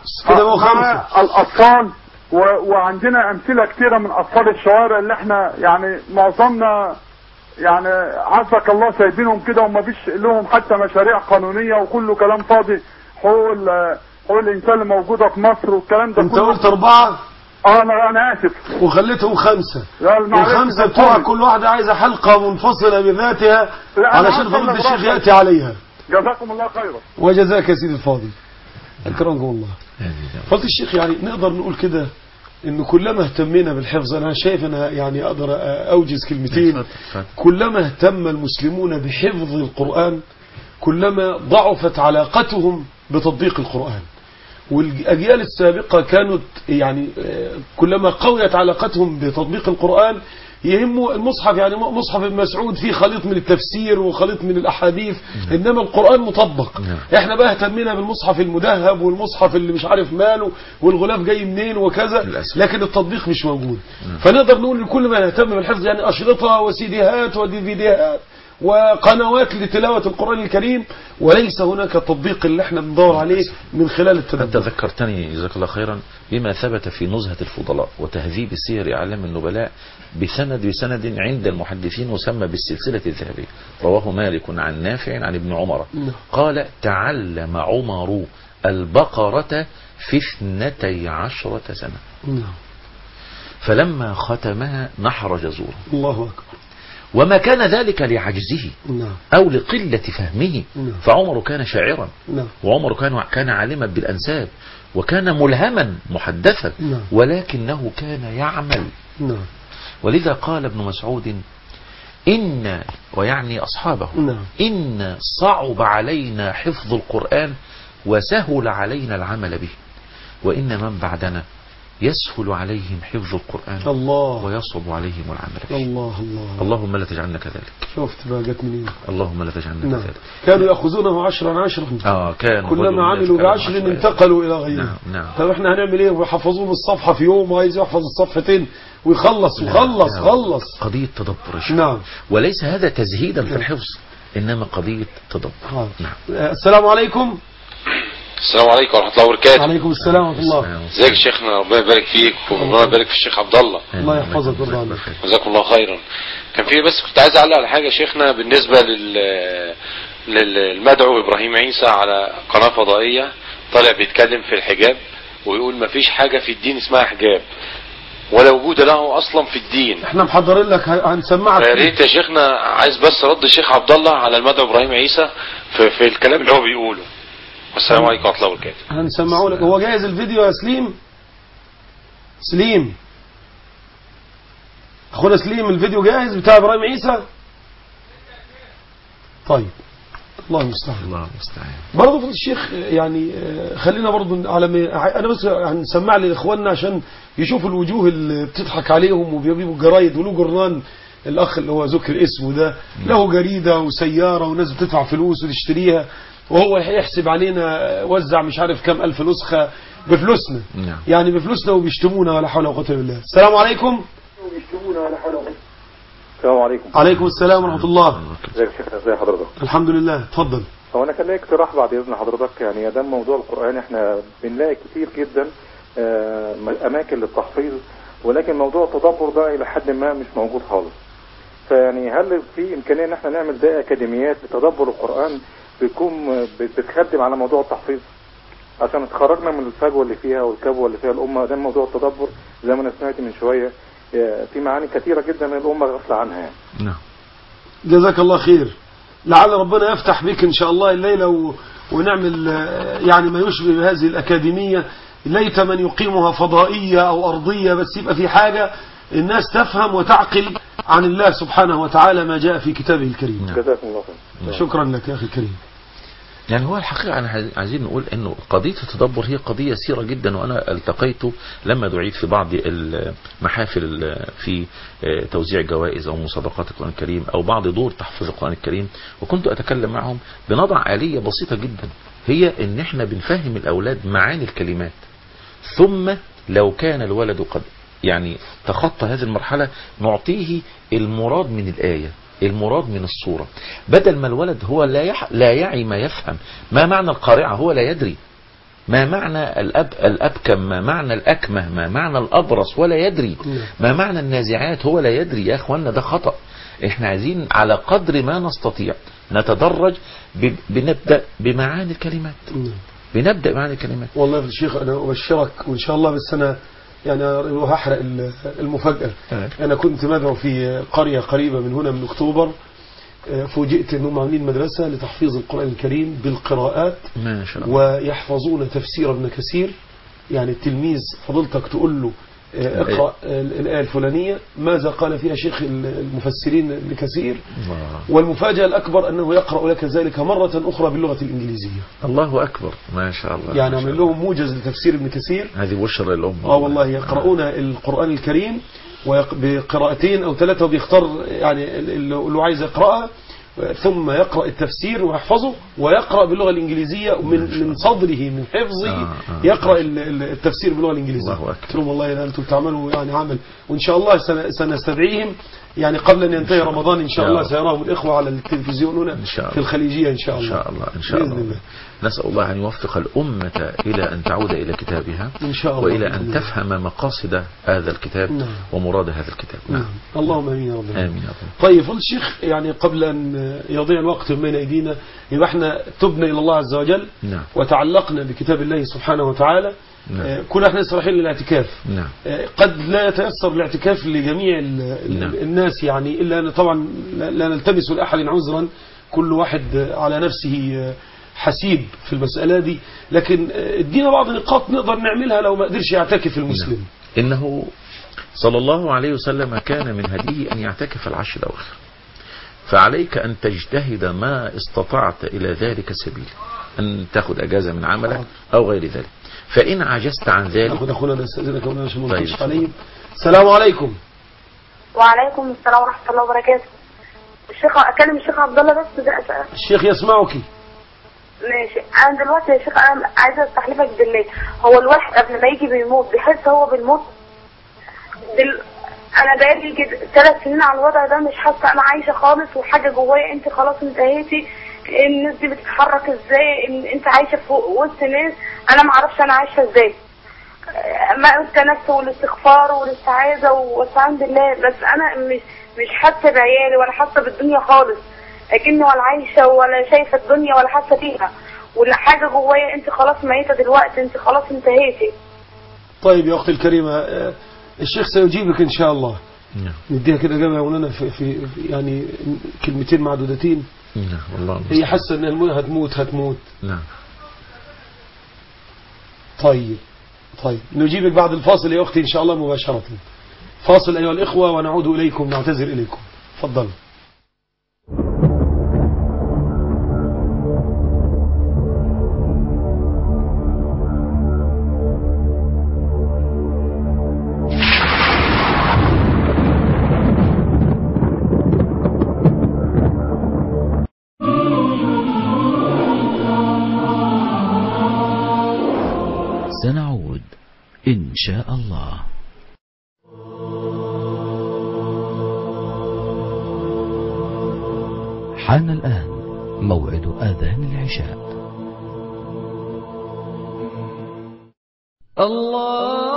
الأطفال. وعندنا أمثلة كثيرة من أطفال الشوارع اللي احنا يعني معظمنا يعني عزك الله سايبينهم كده وما فيش لهم حتى مشاريع قانونية، وكله كلام فاضي. حقوق الإنسان اللي موجودة في مصر والكلام ده. انت قلت 4؟ أنا آسف وخليتهم 5. ال5 بتوع كل واحدة عايزة حلقة منفصلة بذاتها علشان فضل الشيخ يأتي عليها. جزاكم الله خيرا. وجزاك يا سيدي الفاضل، أكرمكم الله. فضل الشيخ يعني نقدر نقول كده إنه كلما اهتمينا بالحفظ، أنا شايف أنا يعني أقدر أوجز كلمتين، كلما اهتم المسلمون بحفظ القرآن كلما ضعفت علاقتهم بتطبيق القرآن. والأجيال السابقة كانت يعني كلما قويت علاقتهم بتطبيق القرآن يهمه المصحف، يعني مصحف ابن مسعود فيه خليط من التفسير وخليط من الأحاديث، إنما القرآن مطبق. احنا بقى اهتمينا بالمصحف المدهب والمصحف اللي مش عارف ماله والغلاف جاي منين وكذا، لكن التطبيق مش موجود. فنقدر نقول لكل ما يهتم بالحفظ يعني أشرطة وسيديهات وديفيديهات وقنوات لتلاوة القرآن الكريم، وليس هناك التطبيق اللي احنا بندور عليه من خلال التدبر. أنت ذكرتني جزاك الله خيرا بما ثبت في نزهة الفضلاء وتهذيب السير أعلام النبلاء بسند عند المحدثين وسمى بالسلسلة الذهبية. رواه مالك عن نافع عن ابن عمر قال تعلم عمر البقرة في 12 سنة فلما ختمها نحر جزورا. الله أكبر. وما كان ذلك لعجزه أو لقلة فهمه، فعمر كان شاعرا، وعمر كان عالما بالأنساب، وكان ملهما محدثا، ولكنه كان يعمل. ولذا قال ابن مسعود إن، ويعني أصحابه، إن صعب علينا حفظ القرآن وسهل علينا العمل به، وإن من بعدنا يسهل عليهم حفظ القرآن الله ويصعب عليهم العمل به. الله اللهم لا تجعلنا كذلك. شفت بقى جت منين؟ اللهم لا تجعلنا كذلك. كانوا يأخذونه 10 كانوا كلما عملوا ب10 انتقلوا إلى غيره. طب احنا هنعمل ايه؟ وحفظوه بالصفحة في يوم وعايز يحفظ الصفحتين ويخلص خلص. قضية تدبر. وليس هذا تزهيدا في الحفظ، إنما قضية تدبر. السلام عليكم. السلام عليكم ورحمة الله وبركاته. وعليكم السلام ورحمة الله. ازيك يا شيخنا؟ ربنا يبارك فيك وربنا يبارك في الشيخ عبد الله. الله يحفظك ويرضى عنك. جزاكم الله خيرا. كان في بس كنت عايز اعلق على حاجة يا شيخنا بالنسبة للمدعو ابراهيم عيسى على قناة فضائية طالع بيتكلم في الحجاب ويقول ما فيش حاجة في الدين اسمها حجاب ولا وجود له اصلا في الدين. احنا محضرين لك هنسمعك. يا ريت يا شيخنا، عايز بس رد الشيخ عبد الله على المدعو ابراهيم عيسى في الكلام اللي هو بيقوله. السلام عليكم ورحمة الله وبركاته. هنسمعه لك. هو جاهز الفيديو يا سليم اخونا سليم، الفيديو جاهز بتاع ابراهيم عيسى؟ طيب الله المستعان. برضه فضل الشيخ يعني خلينا برضه على انا بس هنسمع لاخواننا عشان يشوفوا الوجوه اللي بتضحك عليهم وبيجيبوا الجرايد وله جرنان. الاخ اللي هو ذكر اسمه ده له جريدة وسيارة وناس بتدفع فلوس وتشتريها، وهو يحسب علينا وزع مش عارف كم ألف نسخة بفلوسنا. يعني بفلوسنا وبيشتمونا ولا حول ولا قوة الا بالله. السلام عليكم. السلام عليكم. عليكم السلام ورحمة الله. ازيك يا شيخنا؟ ازي حضرتك؟ الحمد لله. اتفضل. هو انا كان لي اقتراح بعد اذن حضرتك، يعني ده موضوع القرآن احنا بنلاقي كتير جدا اماكن للتحفيظ، ولكن موضوع التدبر ده الى حد ما مش موجود خالص. فيعني هل في امكانيه ان احنا نعمل ده اكاديميات لتدبر القرآن بتكون بتخدم على موضوع التحفيظ عشان اتخرجنا من الفجوه اللي فيها والكبوه اللي فيها الامه؟ ده موضوع التدبر زي ما انا سمعت من شويه في معاني كثيره جدا الامه غافله عنها يعني. جزاك الله خير. لعل ربنا يفتح بك ان شاء الله الليله ونعمل يعني ما يشبه هذه الأكاديمية. ليت من يقيمها فضائية أو أرضية، بس يبقى في حاجة الناس تفهم وتعقل عن الله سبحانه وتعالى ما جاء في كتابه الكريم. جزاكم الله خير. شكرا لك يا أخي الكريم. يعني هو الحقيقة أنا عايزين نقول أنه قضية التدبر هي قضية سيرة جدا، وأنا التقيت لما دعيت في بعض المحافل في توزيع جوائز أو مسابقات القرآن الكريم أو بعض دور تحفيظ القرآن الكريم، وكنت أتكلم معهم بنضع آلية بسيطة جدا، هي أن احنا بنفهم الأولاد معاني الكلمات، ثم لو كان الولد قد يعني تخطى هذه المرحلة نعطيه المراد من الآية، المراد من الصورة، بدل ما الولد هو لا يعي ما يفهم. ما معنى القارعة هو لا يدري، ما معنى الأبكم، ما معنى الأكمه، ما معنى الأبرص ولا يدري، ما معنى النازعات هو لا يدري. يا أخوانا ده خطأ. احنا عايزين على قدر ما نستطيع نتدرج، بنبدأ بمعاني الكلمات، بنبدأ بمعاني الكلمات. والله يا الشيخ أنا أبشرك وإن شاء الله، بس أنا يعني هحرق المفاجأة. أنا كنت مدعو في قرية قريبة من هنا من أكتوبر، فوجئت أنهم عاملين مدرسة لتحفيظ القرآن الكريم بالقراءات، ما شاء الله. ويحفظون تفسير ابن كثير. يعني التلميذ فضلتك تقول له اقرأ الآية الفلانية ماذا قال فيها شيخ المفسرين ابن كثير، والمفاجأة الأكبر أنه يقرأ لك ذلك مرة أخرى باللغة الإنجليزية. الله أكبر، ما شاء الله. يعني عمل لهم موجز لتفسير ابن كثير. هذه بشرى للأم. والله يقرؤون القرآن الكريم بقراءتين أو ثلاثة، وبيختار يعني اللي عايز يقرأها، ثم يقرأ التفسير ويحفظه، ويقرأ باللغة الإنجليزية من صدره من حفظه يقرأ التفسير باللغة الإنجليزية. قلت لهم والله أنتم تعملوا يعني عمل، وإن شاء الله سنستدعيهم يعني قبل أن ينتهي رمضان إن شاء الله سيراهم الإخوة على التلفزيون هنا في الخليجية إن شاء الله. إن شاء الله. نسأل الله أن يوفق الأمة إلى أن تعود إلى كتابها إن شاء الله، وإلى أن تفهم مقاصد هذا الكتاب ومراد هذا الكتاب. نعم. اللهم آمين يا رب. آمين. طيب فضل الشيخ، يعني قبل أن يضيع الوقت بين أيدينا، يبقى احنا تبنا إلى الله عز وجل وتعلقنا بكتاب الله سبحانه وتعالى. كل احنا رايحين للاعتكاف. قد لا يتيسر الاعتكاف لجميع الناس، يعني إلا أن طبعا لا نلتمس لأحد عذرا، كل واحد على نفسه حسيب في المسألة دي، لكن ادينا بعض النقاط نقدر نعملها لو ما قدرش يعتكف المسلم. إنه صلى الله عليه وسلم كان من هديه أن يعتكف العشر الأواخر، فعليك أن تجتهد ما استطعت إلى ذلك سبيل، أن تأخذ أجازة من عملك أو غير ذلك. فإن عجزت عن ذلك أخونا نستأذنك ولا عشان ما نطلش عليهم. السلام عليكم. وعليكم السلام ورحمة الله وبركاته. الشيخ أكلم الشيخ عبد الله بس. الشيخ يسمعك. ماشي. أنا دلوقتي يا شيخ أنا عايزة أستحلفك بالله، هو الواحد قبل ما يجي بيموت بيحس هو بالموت؟ أنا بقالي 3 سنين على الوضع ده، مش حاسة أنا عايشة خالص، وحاجة جوايا أنت خلاص انتهيتي، الناس دي بتتحرك ازاي، انت عايشة في وسط ناس انا ما اعرفش انا عايشة ازاي، ما التنفس والاستغفار والاستعاذة واستعان بالله، بس انا مش حاسة بعيالي ولا حاسة بالدنيا خالص، لكني ولا عايشة ولا شايفة الدنيا ولا حاسة فيها، ولا حاجة جوايا انت خلاص ميتة دلوقتي، انت خلاص انتهيتي. طيب يا اختي الكريمة، الشيخ سيجيبك ان شاء الله. نديها كده جمع يا مولانا في يعني كلمتين معدودتين. والله هي حاسة ان هتموت. نعم. طيب نجيبك بعد الفاصل يا اختي ان شاء الله مباشرة. فاصل ايها الاخوة ونعود اليكم، نعتذر اليكم. تفضلوا. سنعود إن شاء الله. حان الآن موعد آذان العشاء. الله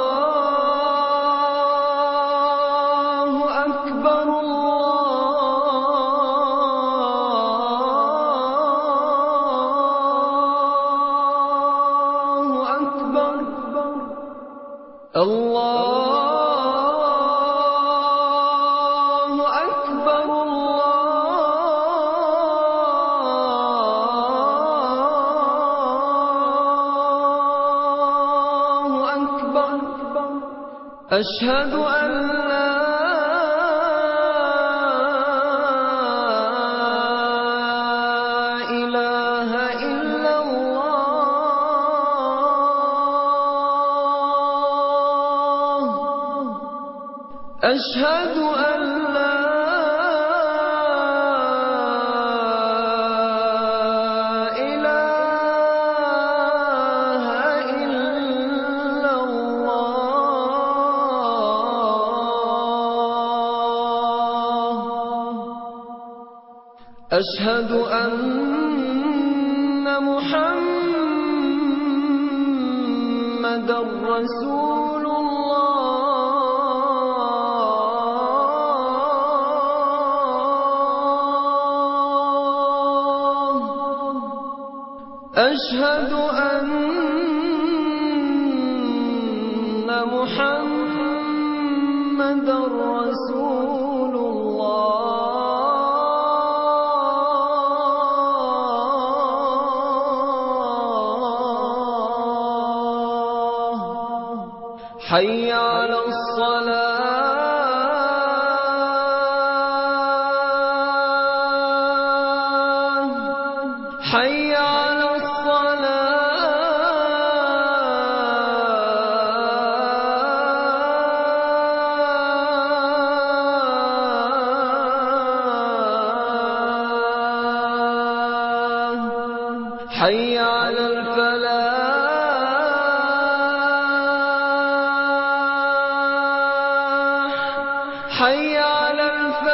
أكبر الله أشهد أن لا إله إلا الله أشهد أن لا إله إلا الله أشهد أن محمدًا رسول الله أشهد أن محمدًا رسول الله حي على الصلاة حي على الصلاة حي على الفلاح حي على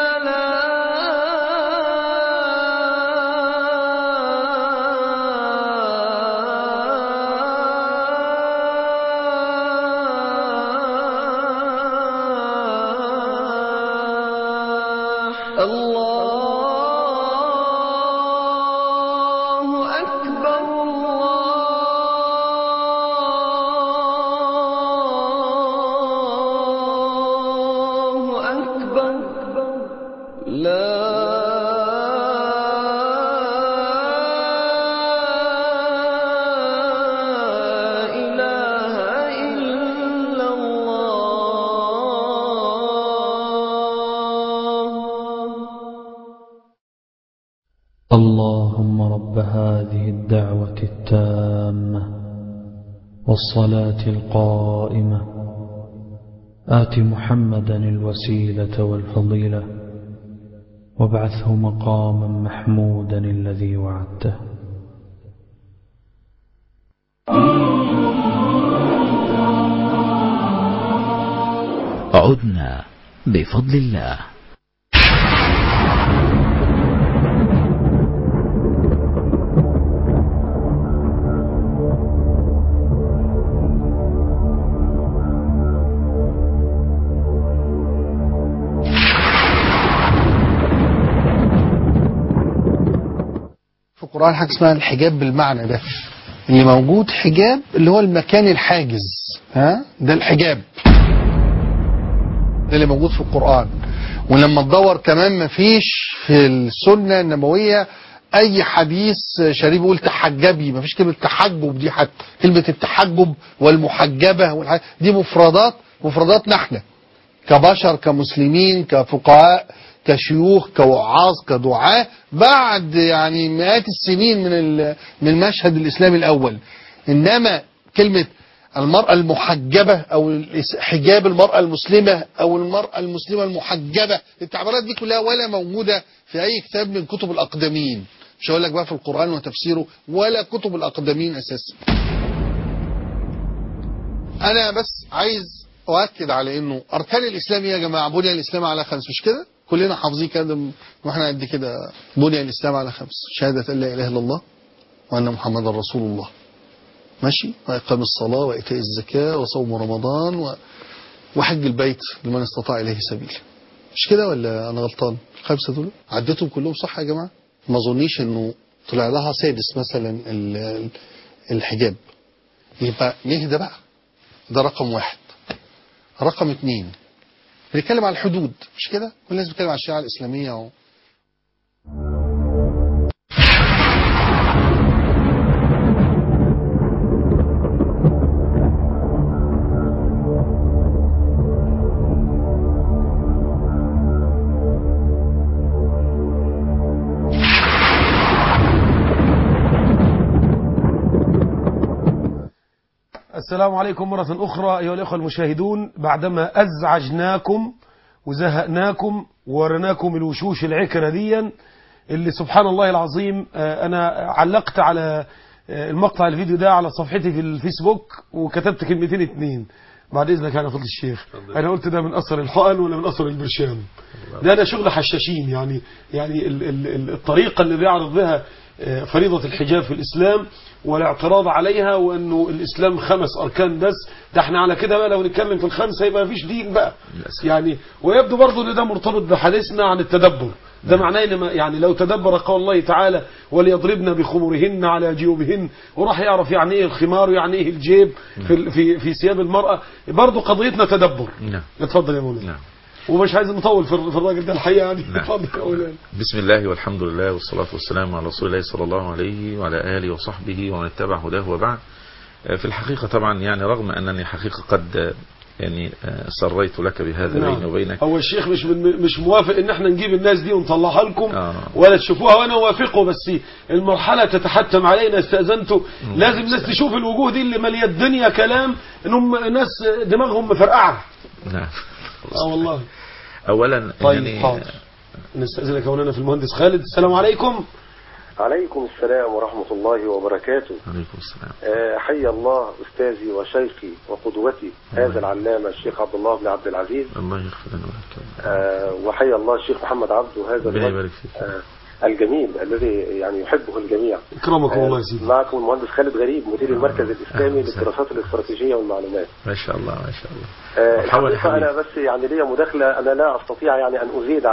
الفلاح الله أكبر الله أكبر لا إله إلا الله اللهم رب هذه الدعوة التامة والصلاة القائمة آت محمدا الوسيلة والفضيلة وابعثه مقاما محمودا الذي وعدته. عدنا بفضل الله. في القرآن حاجة اسمها الحجاب بالمعنى ده اللي موجود، حجاب اللي هو المكان الحاجز، ده الحجاب ده اللي موجود في القرآن. ولما تدور كمان مفيش في السنة النبوية أي حديث شريف يقول تحجبي، مفيش كلمة تحجب دي، حتى كلمة التحجب والمحجبة دي مفردات نحن كبشر كمسلمين كفقهاء كشيوخ كوعاظ كدعاة بعد يعني مئات السنين من المشهد الإسلامي الأول. إنما كلمة المرأة المحجبة أو حجاب المرأة المسلمة أو المرأة المسلمة المحجبة، التعبيرات دي كلها ولا موجودة في أي كتاب من كتب الأقدمين، مش هقول لك بقى في القرآن وتفسيره ولا كتب الأقدمين أساسا. أنا بس عايز أؤكد على إنه أركان الإسلام يا جماعة بني الإسلام على 5، مش كده؟ كلنا حافظين كده واحنا قد كده. بني الإسلام على 5: شهادة أن لا إله إلا الله وأن محمدا رسول الله، ماشي، وإقام الصلاة وإيتاء الزكاة وصوم رمضان وحج البيت لمن استطاع إليه سبيل. مش كده ولا أنا غلطان؟ 5 دول عدتهم كلهم صح يا جماعة؟ ما أظنيش إنه طلع لها سادس مثلا الحجاب. يبقى نهدى بقى، ده رقم 1. رقم 2 بنتكلم على الحدود، مش كده؟ كل الناس بتتكلم على الشريعة الإسلامية السلام عليكم مرة أخرى أيها الأخوة المشاهدون. بعدما أزعجناكم وزهقناكم ورناكم الوشوش العكرة ديا اللي سبحان الله العظيم، أنا علقت على المقطع الفيديو ده على صفحتي في الفيسبوك وكتبت كلمتين اتنين. بعد إذنك يا فضل الشيخ، أنا قلت ده من أثر الحقن ولا من أثر البرشام؟ ده أنا شغل حشاشين. يعني الطريقة اللي بيعرض بها فريضة الحجاب في الإسلام والاعتراض عليها، وأنه الإسلام 5 أركان بس، ده احنا على كده بقى لو نتكلم في ال5 يبقى مفيش دين بقى يعني. ويبدو برضو أن ده مرتبط بحديثنا عن التدبر. ده معناه ان يعني لو تدبر قول الله تعالى وليضربن بخمرهن على جيوبهن، وراح يعرف يعني ايه الخمار ويعني ايه الجيب في ثياب المرأة. برضو قضيتنا تدبر. اتفضل يا مولانا. ومش عايز نطول في الراجل ده الحقيقة يعني. اتفضل يا مولانا. بسم الله والحمد لله والصلاة والسلام على رسول الله صلى الله عليه وعلى آله وصحبه ومن اتبع هداه وبعد. في الحقيقة طبعا يعني رغم أنني حقيقة قد يعني سريت لك بهذا بيني وبينك، هو الشيخ مش موافق ان احنا نجيب الناس دي ونطلعها لكم ولا تشوفوها، وانا اوافقه، بس المرحله تتحتم علينا. استاذنته لازم الناس تشوف الوجوه دي اللي ماليه الدنيا كلام انهم ناس دماغهم مفرقعه. نعم والله. اولا طيب حاضر، نستاذنك يا مولانا في المهندس خالد. السلام عليكم. عليكم السلام ورحمة الله وبركاته. عليكم السلام. حي الله أستاذي وشيخي وقدوتي هذا العلامة الشيخ عبد الله بن عبد العزيز. الله يغفر له. وحي الله الشيخ محمد عبده هذا الرجل الجميل الذي يعني يحبه الجميع. اكرمكم الله يا سيدي. معكم المهندس خالد غريب مدير المركز الإسلامي للدراسات الاستراتيجية والمعلومات. ما شاء الله ما شاء الله. الحقيقة أنا بس يعني لي مداخلة، أنا لا أستطيع يعني أن أزيد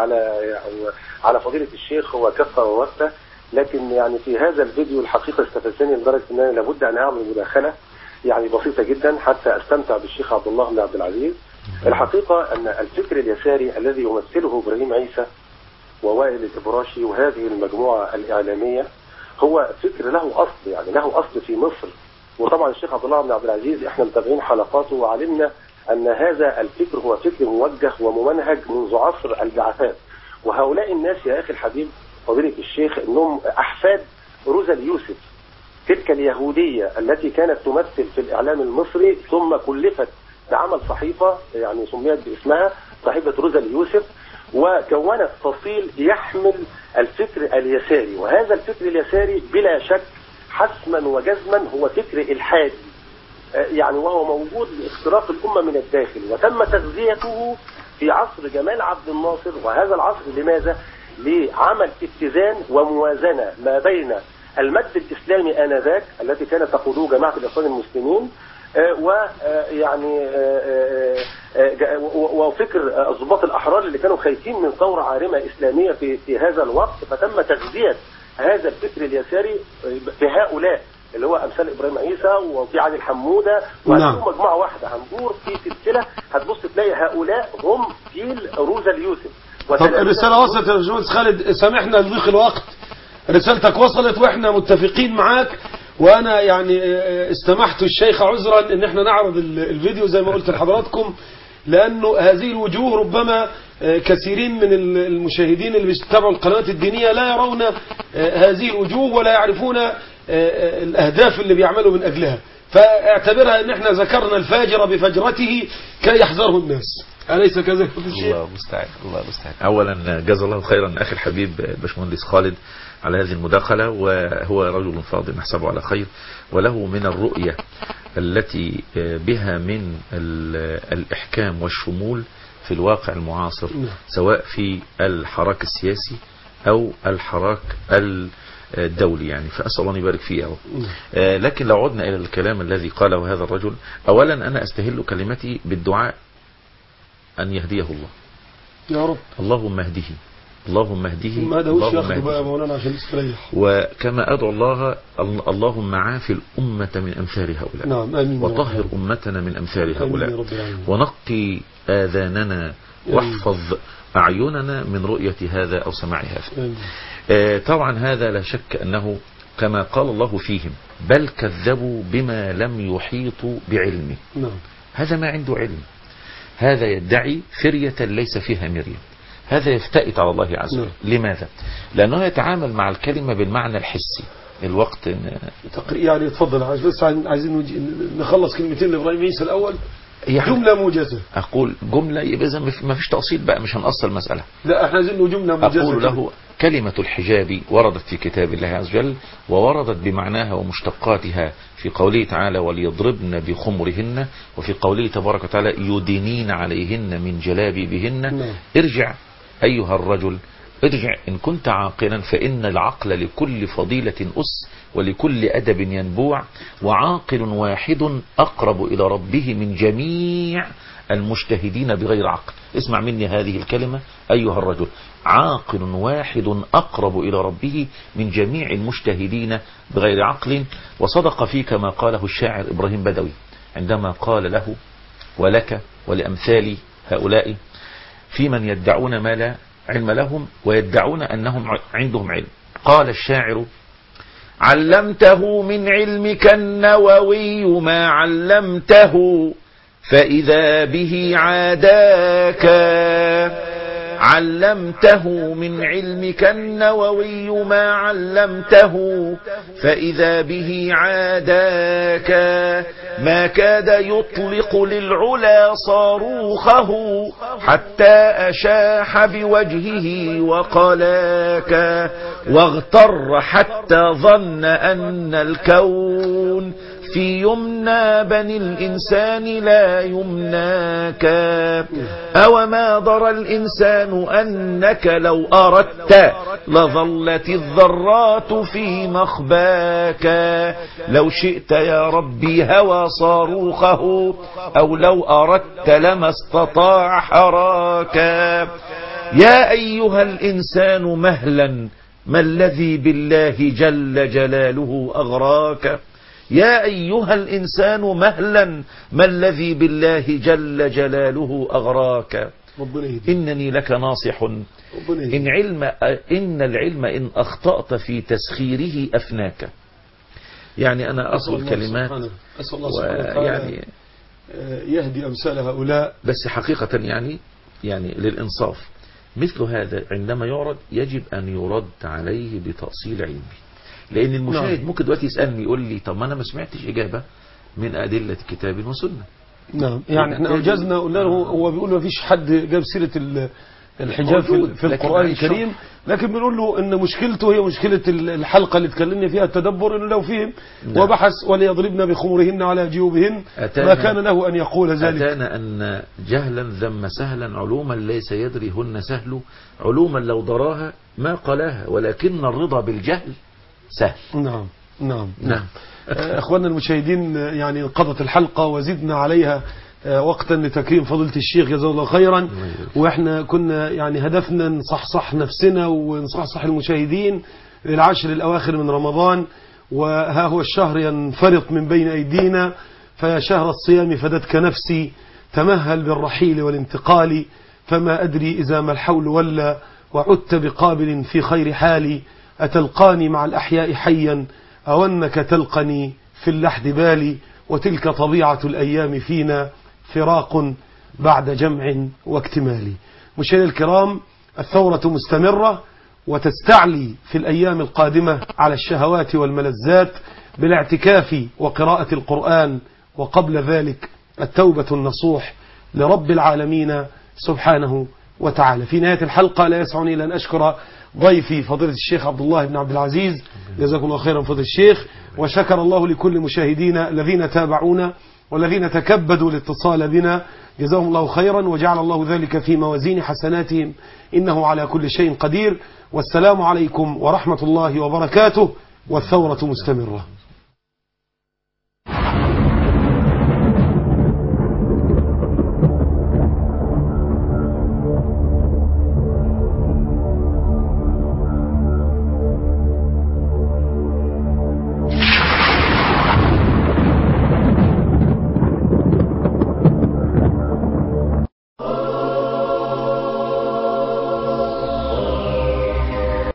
على فضيلة الشيخ، هو كفة ووفة، لكن يعني في هذا الفيديو الحقيقة استفزني لدرجة أن أنا لابد أن أعمل مداخلة يعني بسيطة جدا حتى أستمتع بالشيخ عبد الله بن عبد العزيز. الحقيقة أن الفكر اليساري الذي يمثله إبراهيم عيسى ووائل الإبراشي وهذه المجموعة الإعلامية هو فكر له أصل، يعني له أصل في مصر. وطبعا الشيخ عبد الله بن عبد العزيز احنا متابعين حلقاته وعلمنا أن هذا الفكر هو فكر موجه وممنهج منذ عصر البعثات. وهؤلاء الناس يا أخي الحبيب فضيلة الشيخ انهم احفاد روزا اليوسف، تلك اليهودية التي كانت تمثل في الاعلام المصري ثم كلفت بعمل صحيفة يعني سميت باسمها صحيفة روزا اليوسف، وكونت فصيل يحمل الفكر اليساري. وهذا الفكر اليساري بلا شك حسما وجزما هو فكر الحادي يعني، وهو موجود لاختراق الامة من الداخل، وتم تغذيته في عصر جمال عبد الناصر. وهذا العصر لماذا؟ لعمل اتزان وموازنة ما بين المد الإسلامي آنذاك التي كانت تقوده جماعة الإخوان المسلمين ويعني وفكر الضباط الأحرار اللي كانوا خايفين من ثورة عارمة إسلامية في هذا الوقت. فتم تغذية هذا الفكر اليساري بهؤلاء اللي هو أمثال إبراهيم عيسى وفي علي الحمودة، وهنكون مجموعة واحدة هندور في سلسلة هتبص تلاقي هؤلاء هم جيل روزا اليوسف. طب الرسالة وصلت يا باشمهندس خالد، سامحنا لضيق الوقت، رسالتك وصلت واحنا متفقين معاك. وانا يعني استمحت الشيخ عذرا ان احنا نعرض الفيديو زي ما قلت لحضراتكم، لانه هذه الوجوه ربما كثيرين من المشاهدين اللي بيتابعوا القنوات الدينية لا يرون هذه الوجوه ولا يعرفون الاهداف اللي بيعملوا من اجلها. فاعتبرها ان احنا ذكرنا الفاجر بفجرته كي يحذره الناس، أليس كذلك؟ الله المستعان الله المستعان. اولا جزا الله خيرا اخي الحبيب باشمهندس خالد على هذه المداخلة، وهو رجل فاضل نحسبه على خير، وله من الرؤية التي بها من الإحكام والشمول في الواقع المعاصر، سواء في الحراك السياسي أو الحراك الدولي يعني. فأسأل الله يبارك فيه. لكن لو عدنا إلى الكلام الذي قاله هذا الرجل، أولا أنا أستهل كلمتي بالدعاء أن يهديه الله يا رب. اللهم اهده اللهم اهده ما دهوش ياخده بقى مولانا عشان يستريح. وكما أدعو الله اللهم عافي الأمة من أمثال هؤلاء. نعم آمين. وطهر أمتنا من أمثال هؤلاء، ونقي آذاننا واحفظ أعيننا من رؤية هذا أو سماع هذا. طبعا هذا لا شك أنه كما قال الله فيهم بل كذبوا بما لم يحيطوا بعلمه. نعم. هذا ما عنده علم، هذا يدعي فرية ليس فيها مريم، هذا يفتئت على الله عز وجل. لماذا؟ لأنه يتعامل مع الكلمة بالمعنى الحسي، الوقت يعني اتفضل، بس عايزين نخلص كلمتين لإبراهيم عيسى الأول. جملة موجزة. أقول جملة يبقى إذا ما فيش تأصيل بقى، مش هنأصل المسألة. لا احنا عايزين له جملة موجزة. أقول له كلمة الحجاب وردت في كتاب الله عز وجل، ووردت بمعناها ومشتقاتها في قوله تعالى وليضربن بخمرهن، وفي قوله تبارك وتعالى يدينين عليهن من جلابيبهن. ارجع أيها الرجل، ارجع إن كنت عاقلا، فإن العقل لكل فضيلة أس ولكل أدب ينبوع، وعاقل واحد أقرب إلى ربه من جميع المجتهدين بغير عقل. اسمع مني هذه الكلمة أيها الرجل، عاقل واحد أقرب إلى ربه من جميع المجتهدين بغير عقل. وصدق في كما قاله الشاعر إبراهيم بدوي عندما قال له ولك ولأمثال هؤلاء في من يدعون ما لا علم لهم ويدعون أنهم عندهم علم. قال الشاعر علمته من علمك النووي ما علمته فإذا به عاداك، علمته من علمك النووي ما علمته فإذا به عاداك، ما كاد يطلق للعلا صاروخه حتى أشاح بوجهه وقلاك، واغتر حتى ظن أن الكون في يمنى بني الإنسان لا يمناك، أوما ضر الإنسان أنك لو أردت لظلت الذرات في مخباك، لو شئت يا ربي هوى صاروخه أو لو أردت لما استطاع حراكا. يا أيها الإنسان مهلا ما الذي بالله جل جلاله أغراك، يا أيها الإنسان مهلا ما الذي بالله جل جلاله أغراك، إنني لك ناصح إن العلم إن أخطأت في تسخيره أفناك. يعني أنا أصل الكلمات أسأل الله سبحانه وتعالى يهدي أمثال هؤلاء. بس حقيقة يعني للإنصاف مثل هذا عندما يعرض يجب أن يرد عليه بتأصيل علمي، لأن المشاهد ممكن دلوقتي يسألني يقول لي طب ما أنا ما سمعتش إجابة من أدلة كتاب وسنة. نعم يعني احنا أوجزنا قلنا له، هو بيقول ما فيش حد جاب سيرة الحجاب في القرآن الكريم، لكن بنقول له ان مشكلته هي مشكلة الحلقة اللي اتكلمنا فيها التدبر، انه لو فهم وبحث وليضربن بخمرهن على جيوبهن ما كان له ان يقول ذلك. أتانا أن جهلا ذم سهلا علوما ليس يدريهن سهل، علوما لو دراها ما قلاها ولكن الرضا بالجهل سهل. نعم نعم نعم. اخواننا المشاهدين، يعني انقضت الحلقة وزدنا عليها وقتا لتكريم فضيلة الشيخ جزاه الله خيرا، واحنا كنا يعني هدفنا نصحصح نفسنا ونصحصح المشاهدين للعشر الأواخر من رمضان، وها هو الشهر ينفرط من بين أيدينا، فيا شهر الصيام فدتك نفسي تمهل بالرحيل والانتقال، فما أدري إذا ما الحول ولا وعدت بقابل في خير حالي، أتلقاني مع الأحياء حيا أو أنك تلقني في اللحد بالي، وتلك طبيعة الأيام فينا فراق بعد جمع واكتمال. مشاهدينا الكرام، الثورة مستمرة وتستعلي في الأيام القادمة على الشهوات والملذات بالاعتكاف وقراءة القرآن، وقبل ذلك التوبة النصوح لرب العالمين سبحانه وتعالى. في نهاية الحلقة لا يسعني إلا أن أشكر ضيفي فضيلة الشيخ عبد الله بن عبد العزيز، جزاكم الله خيرا فضيلة الشيخ، وشكر الله لكل مشاهدينا الذين تابعونا والذين تكبدوا الاتصال بنا، جزاهم الله خيرا وجعل الله ذلك في موازين حسناتهم إنه على كل شيء قدير. والسلام عليكم ورحمة الله وبركاته، والثورة مستمرة.